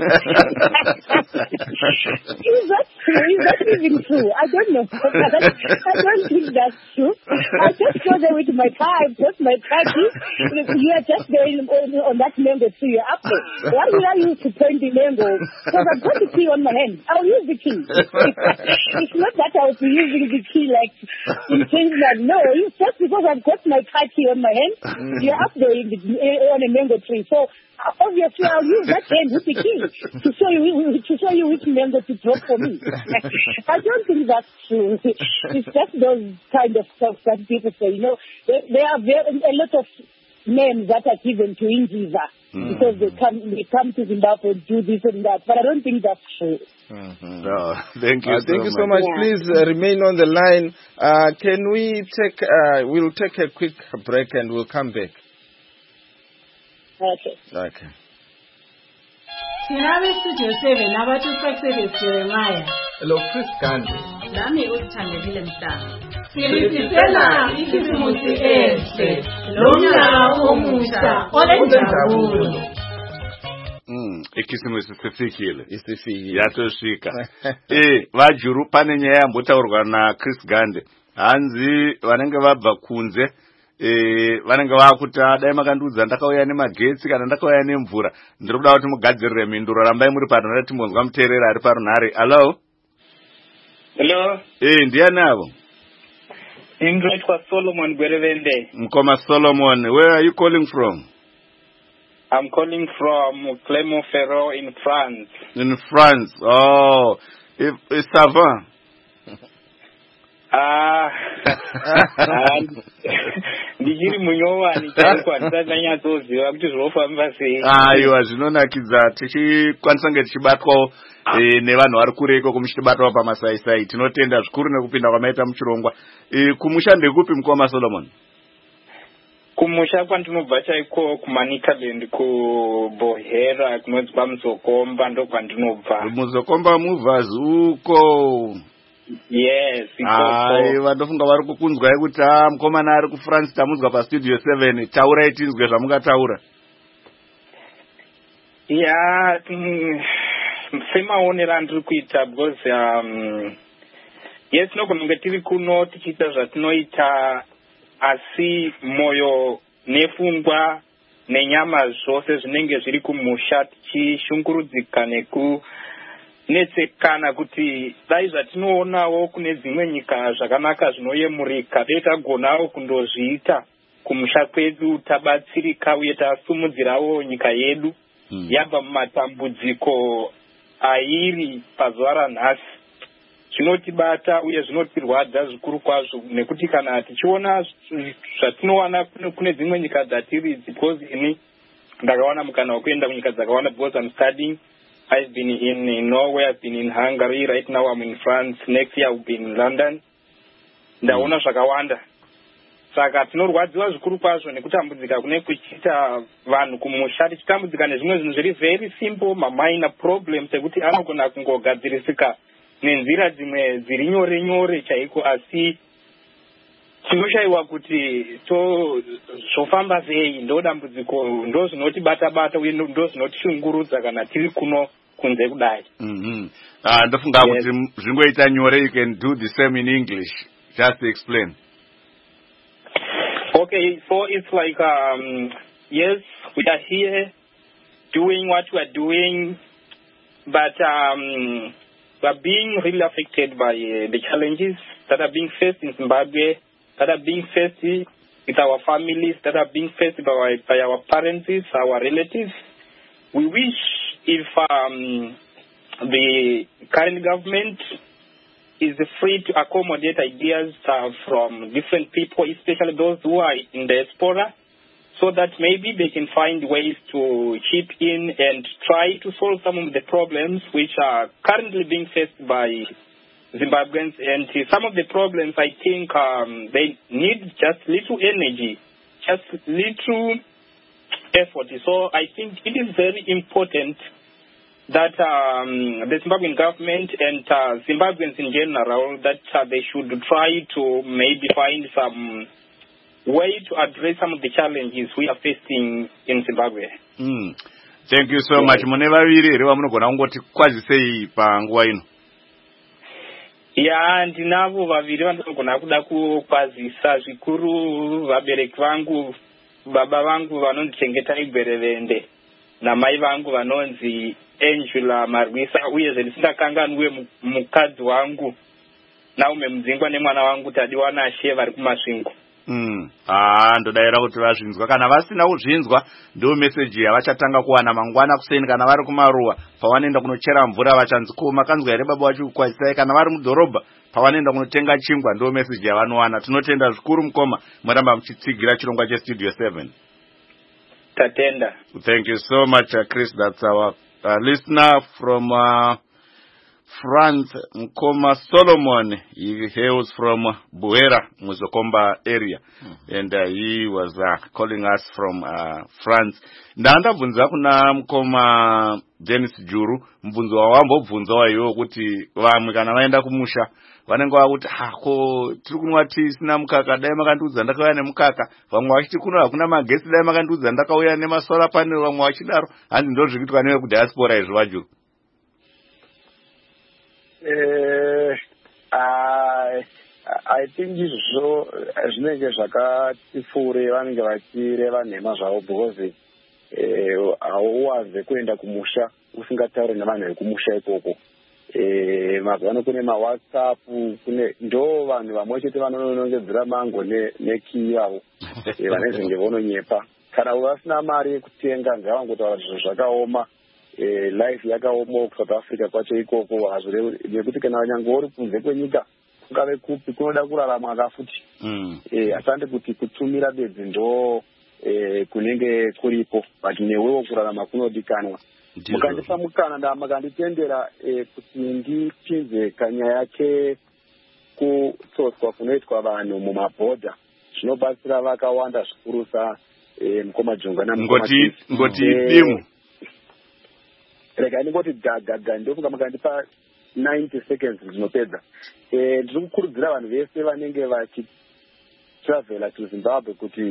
that true? Is that even true? I don't know. I don't think that's true. I just go there with my car, I put my car keys. You are just there on that mango tree, you're up there. Why will I use to point the mango? Because I've got the key on my hand. I'll use the key. It's not that I'll be using the key like intentionally. No, it's just because I've got my car key on my hand. You're up there on a mango tree. So obviously I'll use that hand with the key to show you which mango to drop for me. I don't think that's true. It's just those kind of stuff that people say. You know, there are a lot of names that are given to Indiva because they come to Zimbabwe and do this and that. But I don't think that's true. No, thank you. Thank you so much. Yeah. Please remain on the line. Can we take? We'll take a quick break and we'll come back. Okay. Studio 7 abatuqeqeshe Jeremiah. Hello, Chris Gandhi. Nami uThandekile Mhlanga. Silisela ikisimusi enhle. Lomnyaka omusha olenjabulo. Ikisimusi sifikile. Isifikile. Yatosvika. Vajuru pane nyaya yambotaurwa na Chris Gandhi. Hanzi vanenge vabva kunze. Vanenge vakuti dai makandudza ndakauya nemagetsi kana ndakauya nemvura ndiri kuda kuti mugadzirire mhinduro rambai muri pano rati munzwa muteereri ari parunhare. Hello. Ndiani avo? Ndinoitwa Solomon Gwerevende. Mkoma Solomon, where are you calling from? I'm calling from Clermont-Ferrand in France. In France. Oh, ça va? Ndichiri munyowani chaiko ndisanyatsoziva kuti zvinofamba sei. Aiwa, zvinonakidza tichikwanisa kunge tichibatwawo nevanhu vari kureko kumuchitibatwawo pamasaisai. Tinotenda zvikuru nekupinda kwamaita muchirongwa. Kumusha ndekupi Mkoma Solomon? Kumusha kwandinobva chaiko kuManicaland kuBohera kunonzi kwaMuzokomba ndokwandinobva. Muzokomba muvhazi uko. Yes. Aiwa, ndofunga vari kukunzwai kuti mukomana ari kuFrance tamunzwa pastudio 7. Taurai tinzwe zvamungataura. Yeah, semaonero andiri kuita because yes, tinogona kunge tiri kuno tichiita zvatinoita asi mwoyo nepfungwa nenyama zvose zvinenge zviri kumusha tichishungurudzika netsekana kuti dai zvatinoonawo kune dzimwe nyika zvakanaka zvinoyemurika dai tagonawo kundozviita kumusha kwedu tabatsirika uye tasumudzirawo nyika yedu yabva mumatambudziko airi pazuva ranhasi. Zvinotibata uye zvinotirwadza zvikuru kwazvo nekuti kana tichiona zvatinowana kune dzimwe nyika dzatiri because ini ndakawana mukana wekuenda kunyika dzakawanda because I'm studying. I've been in Norway, I've been in Hungary, right now I'm in France, next year I'll be in London. Ndaona zvakawanda. Saka tinorwadziwa zvikuru kwazvo nekutambudzika kune kuchiita vanhu kumusha tichitambudzika nezvimwe zvinhu zviri very simple, minor problems ekuti anogona kungogadzirisika nenzira dzimwe dziri nyore nyore chaiko asi tinoshayiwa kuti zvofamba sei ndo dambudziko ndo zvinotibata uye ndo zvinotishungurudza kana tiri kuno kunze kudai. Ndofunga kuti zvingoita nyore, you can do the same in English. Just explain. Okay, so it's like yes, we are here doing what we are doing, but we are being really affected by the challenges that are being faced in Zimbabwe, that are being faced with our families, that are being faced by our parents, our relatives. We wish if the current government is free to accommodate ideas from different people, especially those who are in the diaspora, so that maybe they can find ways to chip in and try to solve some of the problems which are currently being faced by Zimbabweans, and some of the problems I think they need just little energy, just little effort. So I think it is very important that the Zimbabwean government and Zimbabweans in general, that they should try to maybe find some way to address some of the challenges we are facing in Zimbabwe. Thank you so much. Mune vaviri here vamunogona kungoti kwazisei panguva ino? Ya, ndinavo vaviri vanogona kuda kukwazisa zvikuru vabereki vangu, baba vangu vanondichengeta igwerevende namai vangu vanonzi Angela Marwisa, uyezve ndisingakanganwe mukadzi wangu Naume Mudzingwa nemwana wangu Tadiwana She vari kumasvingo. Ndodaira kuti vazvinzwa. Kana vasina kuzvinzwa ndo message yavachatanga kuwana mangwana kuseni kana vari kumaruwa pavanoenda kunochera mvura vachanzi ko makanzwa here baba wacho kukwazisai, kana vari mudhorobha pavanoenda kunotenga chingwa ndo message yavanowana. Tinotenda zvikuru mukoma muramba muchitsigira chirongwa chestudio 7. Tatenda. Thank you so much, Chris. That's our listener from France, Mkoma Solomon. He hails from Buera, Muzokomba area. And he was calling us from France. Ndanda bvunza kuna Mkoma Dennis Juru, mbvunzo wawambo bvunza wayo kuti vamwe kana vaenda kumusha vanenge vakuti hako tiri kunwa tii sina mukaka, dai makandudza ndakauya nemukaka. Vamwe vachiti kuno hakuna magesi, dai makandudza ndakauya nemasolar panel. Vamwe vachidaro. Hanzi ndo zvirikuitwa newe kudiaspora izvo vajuru. I think izvo zvinenge zvakatipfuure vanenge vachireva nhema zvavo, because hauwanze kuenda kumusha usingatauri nevanhu vekumusha ikoko. Mazuvano kune maWhatsApp, kune ndo vanhu vamwe chete vanonongedzera mango nekii yavo vanezvinge vononyepa. Kana vasina mari yekutenga ngavangotaura zvinhu zvakaoma. Life yakaoma kuSouth Africa kwacho ikoko, hazvirevi nekuti kana nyange uri kunze kwenyika kungave kupi kunoda kurarama akafuti. Asante kuti kutumira bedzi ndo kunenge kuripo, but newewo kurarama kunodikanwa. Mukandipa mukana makanditendera kuti ndipinze kanyaya kutsotswa kunoitwa vanhu mumabhodha, zvinobatsira vakawanda zvikurusa. Mukoma Jonga ngoti dimu rega ndingoti gaga ndofunga makandipa 90 seconds zvinopedza. Ndiri kukurudzira vanhu vese vanenge vachitravela to Zimbabwe kuti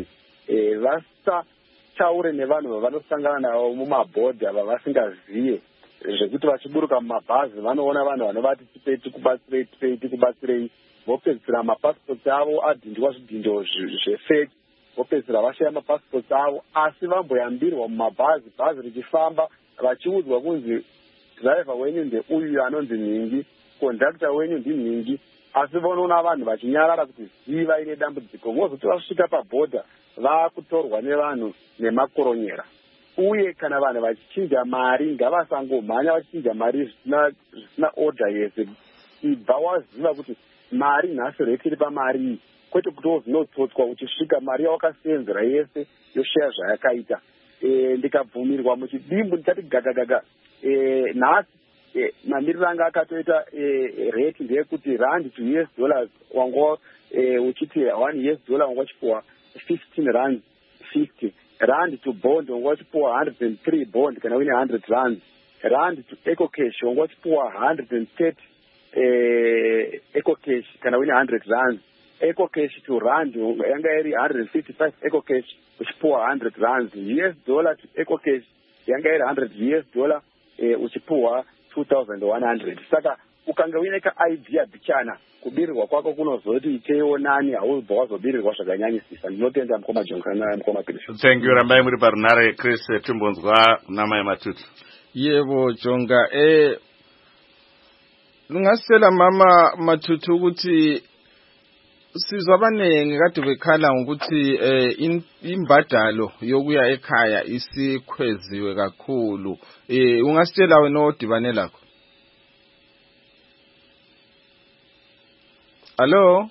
vasataure nevanhu vavanosangana navo mumabhodha vavasingaziye, zvekuti vachiburuka mumabhazi vanoona vanhu vanovati tipei tikubatsirei, vopedzisira mapasipoti avo adhindwa zvidhindo zvefeki, vopedzisira vashaya mapasipoti avo, asi vamboyambirwa mumabhazi, bhazi richifamba vachiudzwa kunzi driver wenyu ndeuyu anonzi Mhingi, kondakta wenyu ndiMhingi, asi vonoona vanhu vachinyarara kuti ziva ine dambudziko, vozoti vasvika pabhodha vakutorwa nevanhu nemakoronyera. Uye kana vanhu vachichinja mari ngavasangomhanya vachichinja mari zvisina order yese. Ibva waziva kuti mari nhasi reti iri pamari iyi, kwete kuti wozinotsotswa uchisvika mari yawakasenzera yese yoshaya zvayakaita. Ndikabvumirwa muchidimbu ndikati gagagaga. Nhasi mamiriro anga akatoita rate ndeyekuti rand to US dollars wanga uchiti 1 US dollar wanga uchipuwa 15 rand 50. Rand to bond wanga uchipuwa 103 bond kana wine 100 rand. Rand to eco cash wanga uchipuwa 130 eco cash kana wine 100 rand. Eco cash to rand yanga iri 155 eco cash uchipuwa 100 rand. US dollar to eco cash yanga iri 100 US dollar uchipuwa 2100. Saka ukanga uine idea bichana kubirirwa kwako kunozoti itewo nani haubva wazobirirwa zvakanyanyisisa. Ndinotenda Mukoma Jonga naMukoma Chris. Thank you. Rambai muri parunare Chris Timbonzwa namai Matutu. Yebo Jonga, lungasela mama Matutu ukuthi sizwa abaningi kade bekhala ngokuthi imbadalo yokuya ekhaya isikhweziwe kakhulu. Ungasitshela wena odibane lakho? Hello?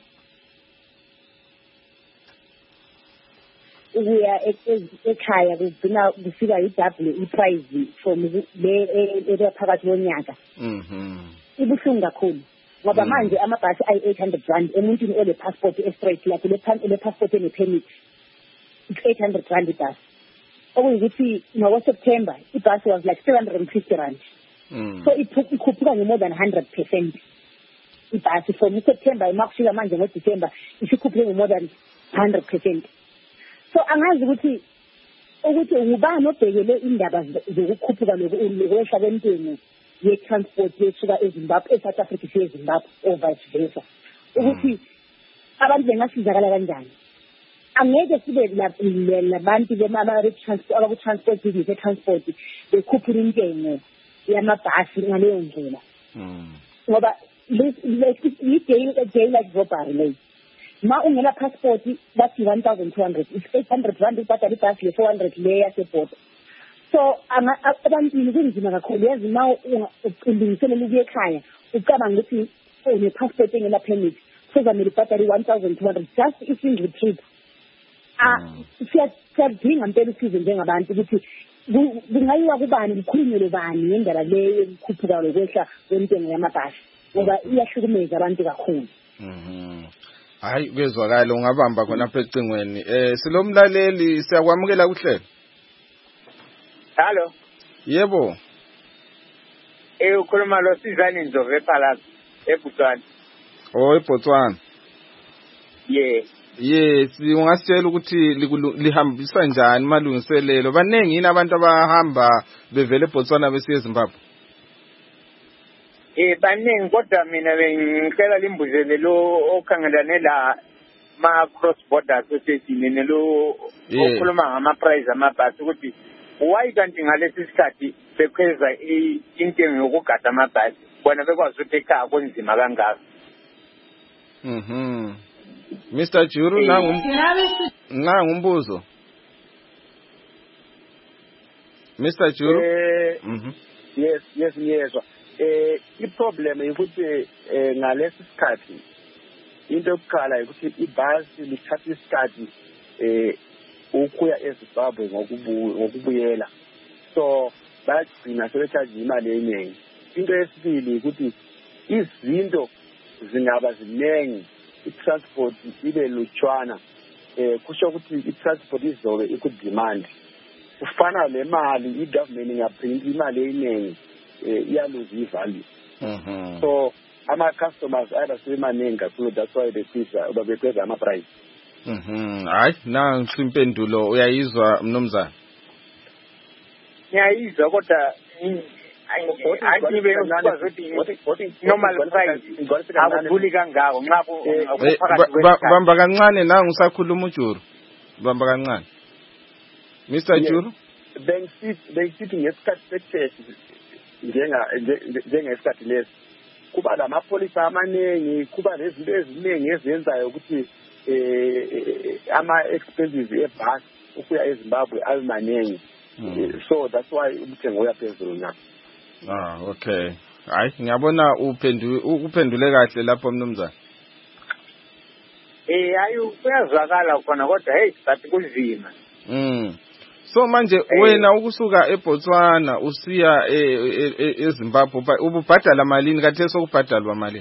Ukuya ekhaya kugcina kufika i-double price from le phakathi konyaka. Ibuhlungu kakhulu. ngoba manje amabhasi ayi-800 emuntwini ole passport straight like le passport ene permit it's 800 rand ibhasi okuyikuthi ngoSeptember ibhasi was like 750 rand so ikhuphuka more than 100% ibhasi from September imakufika manje ngoDecember isikhuphuke more than 100%. So angazi ukuthi ubani obhekele indaba zokukhuphuka lokwehla kwentengo ye-transport yesuka eZimbabwe eSouth Africa siye eZimbabwe or vice versa ukuthi abantu bengasizakala kanjani. Angeke sibe labantu abaku-transport business e-transport bekhuphula intengo yamabhasi ngaleyo ndlela ngoba i-day like robbery leyo ma ungela passport bathi 1,200 it's 800 rand ibhadala ibhasi le-400 le yasebhoda. So abantwini kunzima kakhulu yazi ma ulungiselela ukuya ekhaya ucabanga ukuthi une-passport engela permit sozamele ibhadala i-1,200 just i-single trip. Siyadinga mpela usizo njengabantu ukuthi kungayiwa kubani kukhulunyelwe bani ngendaba leyo yokukhuphuka lokwehla kwentengo yamabhasi ngoba iyahlukumeza abantu kakhulu. Hayi kwezwakala ungabamba khona apha ecingweni. Silomlaleli siyakwamukela kuhlelo. Hello. Yebo. Ukhuluma lo Sizani Ndlovu ePalace eBotswana. eBotswana. Yes, ungasitshela ukuthi lihambisa njani malungiselelo. Banengi yini abantu abahamba bevele eBotswana besiye eZimbabwe? Baningi kodwa mina bengicela limbuzele lo okhangelane la ma cross border association nelo okhuluma ngama price amabhasi ukuthi why kanti ngalesi sikhathi bekhweza intengo yokugada amabhasi bona bekwazi ukuthi ekhaya kunzima kangaka. Mr. Juru nangu umbuzo. Mr. Juru? Yes ngiyezwa. I-problem ukuthi ngalesi sikhathi into yokukhala ukuthi ibhasi lithatha isikhathi ukuya eZimbabwe ngokubuyela so bagcina sebethatha imali eningi. Into yesibili ukuthi izinto zingaba ziningi i-transport ibe lutshwana kusho ukuthi i-transport izobe ikudemand kufana le mali i-government ingaprinta imali eningi iyaluza ivalue. So ama-customers ayabasemaningi kakhulu that's why bekweza ama-price. Hayi nansi impendulo uyayizwa mnumzana? Ngiyayizwa kodwa normal price akudluli kangako nxa bamba kancane nangu usakhuluma uJuru. Bamba kancane. Mr. Juru? Bengisithi ngesikhathi sekhethi njengesikhathi lesi kuba lamapholisa amaningi kuba nezinto eziningi ezenzayo ukuthi ama-expenses ebhasi ukuya eZimbabwe abe maningi so that's why umthengo uyaphezulu na. Okay. Hayi ngiyabona uphendule kahle lapho mnumzana. Hayi kuyazwakala khona kodwa hey bathi kunzima. So manje wena ukusuka eBotswana usiya eZimbabwe ububhadala malini kathi sokubhadalwa malini?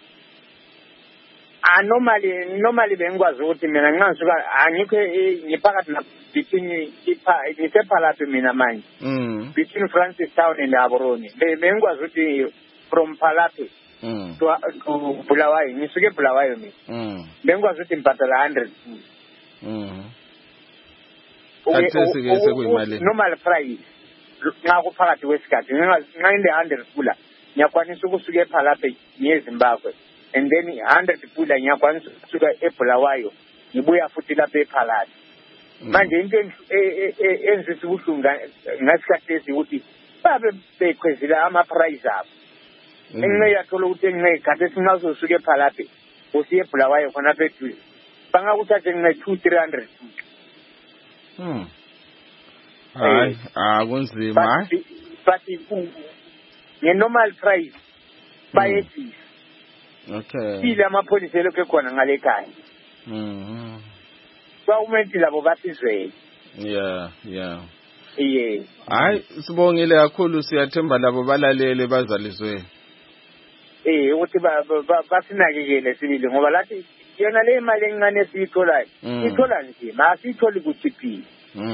Normally bengikwazi ukuthi mina nginqasuka angikho ngiphakathi na between ngisephalaphi mina manje between Francis Town and Gaborone bengikwazi ukuthi from Phalapi to Bulawayo ngisuke eBulawayo mina bengikwazi ukuthi ngibhadala 100 normal price nxa kuphakathi kwesikhathi nxa inde 100 pula ngiyakwanisa ukusuka ePhalapi ngiye eZimbabwe and then 100 pula ngiyakwanisa ukusuka eBulawayo ngibuya futhi lapha ePhalapi. Manje into enzisa ubuhlungu ngasikhathi ukuthi babe bekhwezile ama-price abo engiyathola ukuthi engiyikhathi esingazosuka ePhalapi usiye eBulawayo khona beduze bangakuthatha nge-200-300 hayi kunzima but nge-normal price bayehlisa. Sile amapholisa elokhu ekhona ngale khaya bawumenti labo basizwele. Hayi sibongile kakhulu siyathemba labo balalele bazalizwe. ukuthi basinakekele sibili ngoba lathi yona le mali encane esiyitholayo ithola nje masiyitholi kuTP.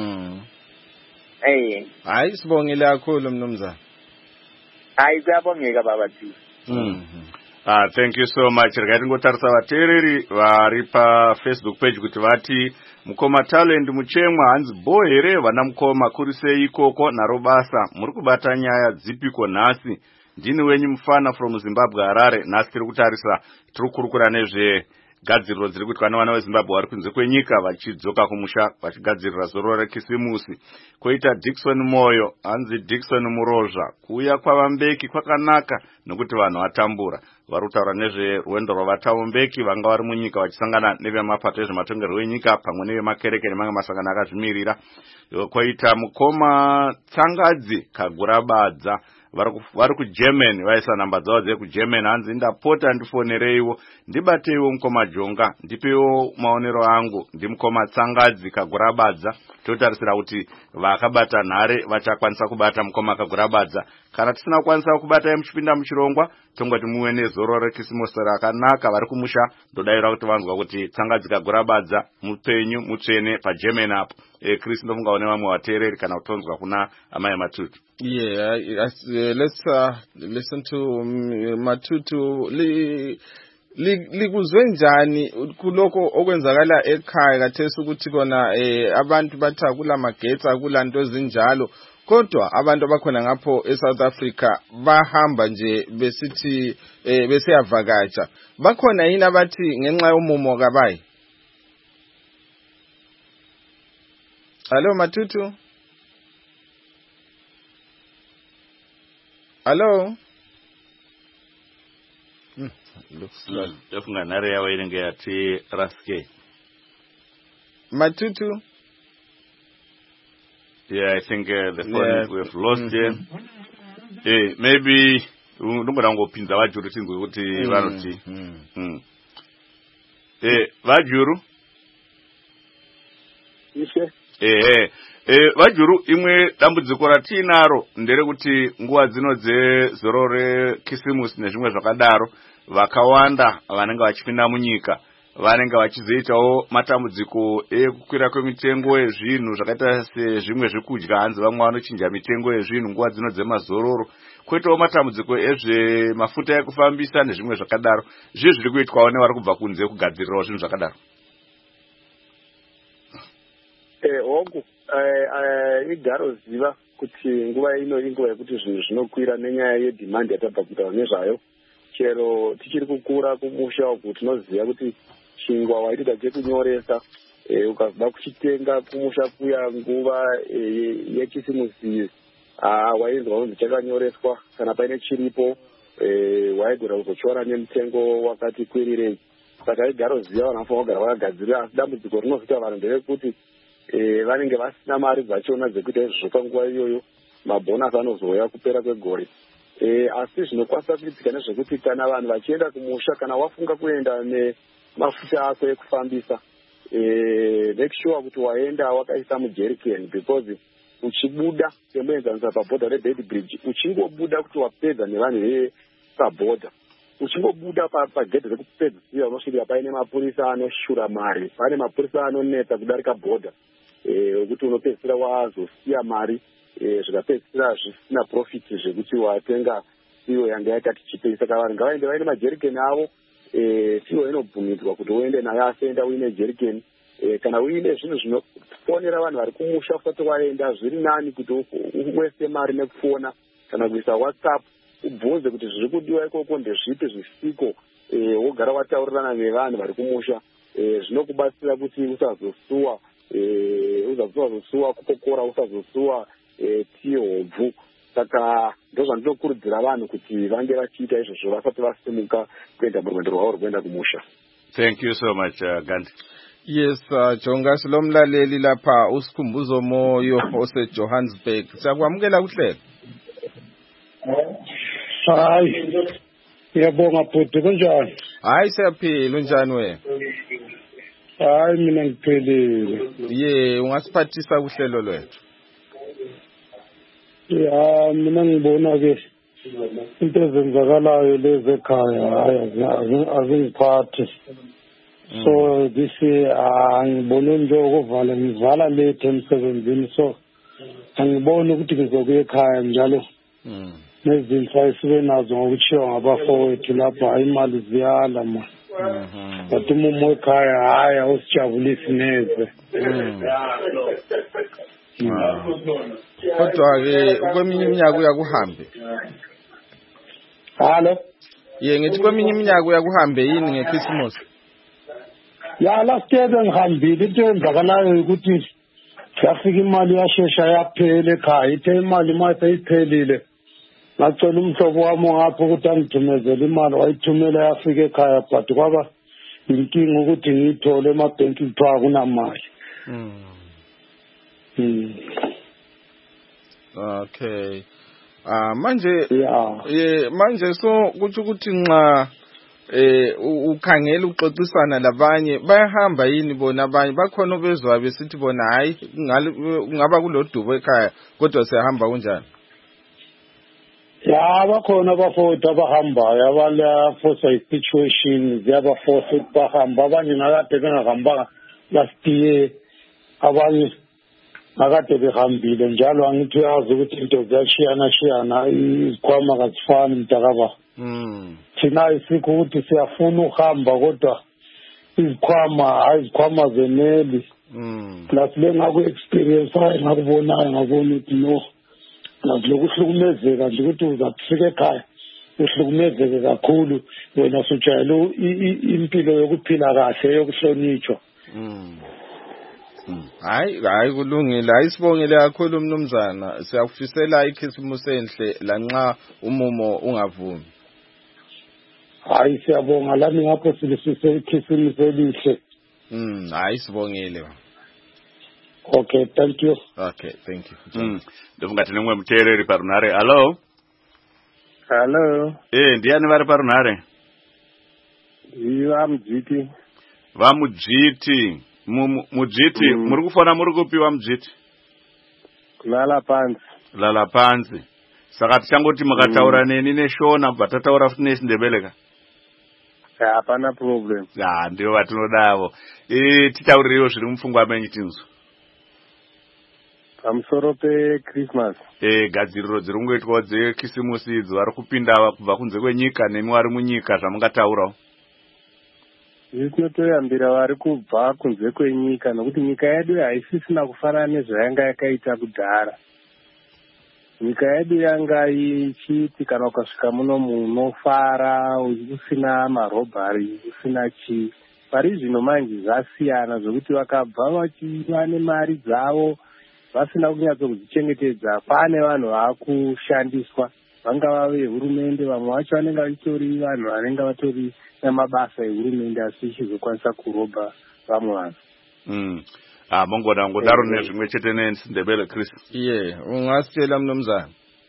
Hayi sibongile kakhulu mnumzana. Hayi kuyabongeka baba T. Thank you so much. Regarding ngotarisa vateereri vari Facebook page kuti vati mukoma talent muchemwa hanzi bohere vana mukoma kuri sei ikoko naro basa muri kubata nyaya dzipiko nhasi. Ndini wenyu mufana from Zimbabwe Harare. Nhasi tiri kutarisa tiri kurukura nezve gadziriro dziri kuitwa navana veZimbabwe vari kunze kwenyika vachidzoka kumusha vachigadzirira zororo rekisimusi. Koita Dickson Moyo hanzi Dickson Murozva kuuya kwavambeki kwakanaka nokuti vanhu vatambura. Vari kutaura nezverwendo rwavatambeki vanga vari munyika vachisangana nevemapato ezvematongerwo enyika pamwe nevemakereke nemamwe masangano akazvimirira. Koita mukoma Tsangadzi Kagurabadza vari kuGermany vaisa namba dzavo dzekuGermany hanzi ndapota ndifonereiwo ndibateiwo mukoma Jonga ndipewo maonero angu ndimukoma Tsangadzi Kagurabadza. Totarisira kuti vakabata nhare vachakwanisa kubata mukoma Kagurabadza. Kana tisina kukwanisa kubata muchipinda muchirongwa tongoti muwe nezororo rekisimusi rakanaka vari kumusha. Ndodayira kuti vanzwa kuti Tsangadzi Kagurabadza mupenyu mutsvene paGermany apo. Chris ndofunga une vamwe vateereri kana kutonzwa kuna amai Matutu. Yeah, let's listen to Matutu. Likuzwe njani kuloko okwenzakala ekhaya kathesi ukuthi kona abantu batha kula magetsi akula nto ezinjalo kodwa abantu abakhona ngapho eSouth Africa bahamba nje besithi besiyavakatsha bakhona yini abathi ngenxa yomumo kabayi? Hello Matutu. Hello. Looks like definitely nare yawe inenge yati raske. Matutu. Yeah, I think the phone we've lost him. Maybe ndongona ngopinza vajuru tinzwe kuti vanoti. Vajuru. Vajuru imwe dambudziko ratinaro ndere kuti nguva dzino dzezoro rekisimusi nezvimwe zvakadaro vakawanda vanenge vachipinda munyika vanenge vachizoitawo matambudziko ekukwira kwemitengo yezvinhu zvakaita sezvimwe zvekudya hanzi vamwe vanochinja mitengo yezvinhu nguva dzino dzemazororo kwoitawo matambudziko ezvemafuta ekufambisa nezvimwe zvakadaro zvizvi zviri kuitwawo nevari kubva kunze kugadzirirawo zvinhu zvakadaro. Hongu igaro ziva kuti nguva ino inguva yekuti zvinhu zvinokwira nenyaya yedhimandi yatabva kutaura nezvayo. Chero tichiri kukura kumusha uku tinoziva kuti chingwa waitida chekunyoresa ukazoda kuchitenga kumusha kuya nguva yechisimusi wainzwa kunzi chakanyoreswa kana paine chiripo waigona kuzochiwana nemutengo wakati kwirirei. Saka igaro ziva vanhu vanofanira kugara vakagadzirira asi dambudziko rinozoita vanhu nderekuti vanenge vasina mari dzachona dzekuita izvozvo panguva iyoyo mabhonasi anozouya kupera kwegore. Asi zvinokwanisa kuitika nezvekuti kana vanhu vachienda kumusha kana wafunga kuenda nemafuta ako ekufambisa make sure kuti waenda wakaisa mujerikeni because uchibuda semuenzanisa pabhodha rebed bridge uchingobuda kuti wapedza nevanhu vepabhodha uchingobuda pagedhe rekupedzisira unosvika paine mapurisa anoshura mari pane mapurisa anonetsa kudarika bhodha kuti unopedzisira wazosiya mari zvikapedzisira zvisina profiti zvekuti watenga iyo yanga yakati chipei. Saka vanhu ngavaende vaine majerikeni avo siyo inobvumidzwa kuti uende nayo asi enda uine jerikeni kana uine zvinhu zvinofonera vanhu vari kumusha usati waenda zviri nani kuti uwese mari nekufona kana kuisa WhatsApp ubvunze kuti zviri kudiwa ikoko ndezvipi zvisiko wogara wataurirana nevanhu vari kumusha zvinokubatsira kuti usazosuwa kukokora usazosuwa tihobvu. Saka ndozvandinokurudzira vanhu kuti vange vachiita izvozvo vasati vasimuka kuenda murwendo rwavo rwekuenda kumusha. Thank you so much Gandhi. Yes, Jonga silomlaleli lapha usikhumbuzo moyo oseJohannesburg. Siyakwamukela kuhlelo. Hayi. Ngiyabonga bhuti kunjani? Hayi siyaphila unjani wena? Hayi mina ngiphelile. Ungasiphathisa kuhlelo lwethu. Ya mina ngibona ke into ezenzakalayo lezi ekhaya azingiphathi. So this angibone nje ukuvala ngivala late emsebenzini, so angiboni ukuthi ngizokuya ekhaya njalo nezinto ayisibe nazo ngokutshiwa ngabafowethu lapha imali ziyala ma. But umumo ekhaya hayi awusijabulisi neze. Kodwa-ke kweminye iminyaka uyakuhambe. Hello? Ngithi kweminye iminyaka uyakuhambe yini ngeChristmas? Ya last year ngihambile, into eyenzakalayo ukuthi yafika imali yashesha yaphela ekhaya. Ithe imali mase iphelile, ngacela umhlobo wami ngapha ukuthi angithumezele imali, wayithumela yafika ekhaya, but kwaba inkinga ukuthi ngiyithole emabhenki kuthiwa kunamali. Okay. Manje so kuthi ukuthi nxa ukhangela uxoxisana labanye bayahamba yini bona abanye bakhona obezwa besithi bona hayi ngaba kulodubo ekhaya kodwa siyahamba kunjani? Ya bakhona abafowethu abahambayo abala force situation ziyabaforce ukuthi bahamba, abanye nakade bengahambanga last year, abanye nakade behambile njalo. Angithi uyazi ukuthi into ziyashiyana izikhwama kazifani mntakaba. Thina isikho ukuthi siyafuna ukuhamba kodwa izikhwama zeneli. Plus le ngaku-experience hayi ngakubonayo ngabona ukuthi no, lokuhlukumezeka nje ukuthi uzafika ekhaya uhlukumezeke kakhulu, wena sujayele impilo yokuphila kahle yokuhlonitshwa. Hayi kulungile, ayisibongele kakhulu mnumzana, siyakufisela ikhisimusi enhle lanxa umumo ungavumi. Hayi siyabonga lami ngapho silisise ikhisimusi elihle. Hayi sibongile. Okay, thank you. Okay, thank you. Ndovungati nemwe muteereri parunare. Hello? Hello. Ndiani vari parunare? Vamujiti. Vamujiti. Mujiti, muri kufona muri kupi vamujiti? Lala panzi. Lala panzi. Saka tichangoti makataura neni neshona batataura futi nesindebele ka? Hapana problem. Ndiyo vatinodavo. Titaurirewo zviri mupfungwa menyu tinzwa. Pamusoro peChristmas. Gadziriro dziri kungoitwa dzekisimusi idzi vari kupinda kubva kunze kwenyika nemi vari munyika zvamungataurawo. Tinotoyambira vari kubva kunze kwenyika nokuti nyika yedu haisisina kufanana nezvayanga yakaita kudhara. Nyika yedu yanga ichiti kana ukasvika muno munofara, usina marobhari, usina chii. Pari zvino manje zvasiyana zvokuti vakabva vachiva nemari dzavo vasina kunyatso kuzvichengetedza. Pane vanhu vakushandiswa, vangava vehurumende, vamwe vacho vanenge vachitori vanhu vanenge vatori namabasa ehurumende asi ichizokwanisa kurobha vamwe vanhu. Mongona ngodaro nezvimwe chete neNdebele Chris. Ungasitshela mnumzana.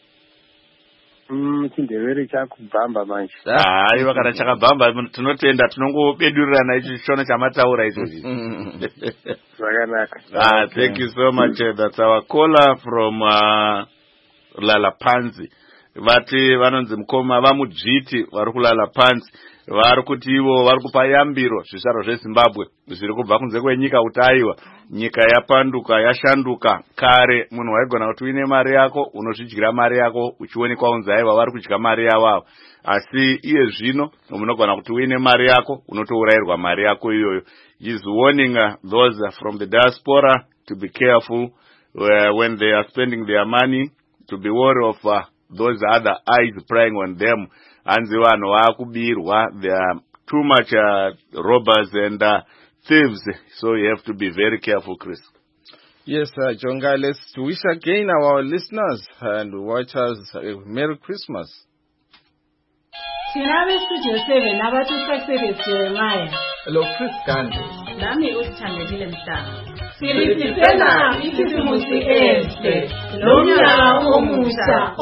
Chindebele chakubhamba manje. Hayi vakana chakabhamba tinotenda tinongobedurirana ichi chona chamataura izvozvi. Zvakanaka. Thank you so much. That's our caller from Lala Panzi. Vati vanonzi mukoma vamujiti vari kulala panzi. Vari kuti ivo vari kupa yambiro zvizvarwa zveZimbabwe zviri kubva kunze kwenyika kuti aiwa nyika yapanduka yashanduka. Kare munhu waigona kuti uine mari yako unozvidyira mari yako uchionekwa unzi aiwa vari kudya mari yavo, asi iye zvino munogona kuti uine mari yako unotourayirwa mari yako iyoyo. He's warning those from the diaspora to be careful when they are spending their money, to be wary of those other eyes prying on them. Anzi vanhu vakubirwa, there are too much robbers and thieves, so you have to be very careful, Chris. Yes, Jonga, let's wish again our listeners and watchers Merry Christmas. Sinabe Studio 7 abathi Jeremiah. Lo Chris Gandhi. Nami uthandekile mhlanga. Sirifisela ikhisimusi enhle. Lomnyaka omusha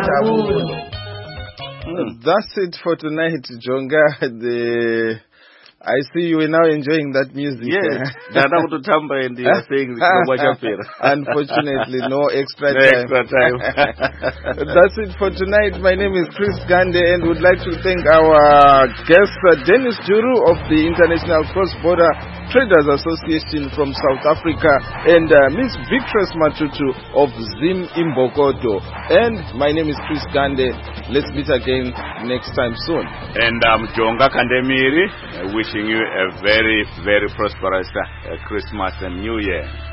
olenjabulo. That's it for tonight, Jonga. I see you are now enjoying that music. Yes. Dada kutotamba and you are saying unfortunately, no extra no time. Extra time. That's it for tonight. My name is Chris Gande and would like to thank our guest, Dennis Juru of the International Cross-Border Traders Association from South Africa and Miss Victress Matutu of Zim Imbokodo. And my name is Chris Gande. Let's meet again next time soon. And I'm Jonga Kandemiri, wishing you a very, very prosperous Christmas and New Year.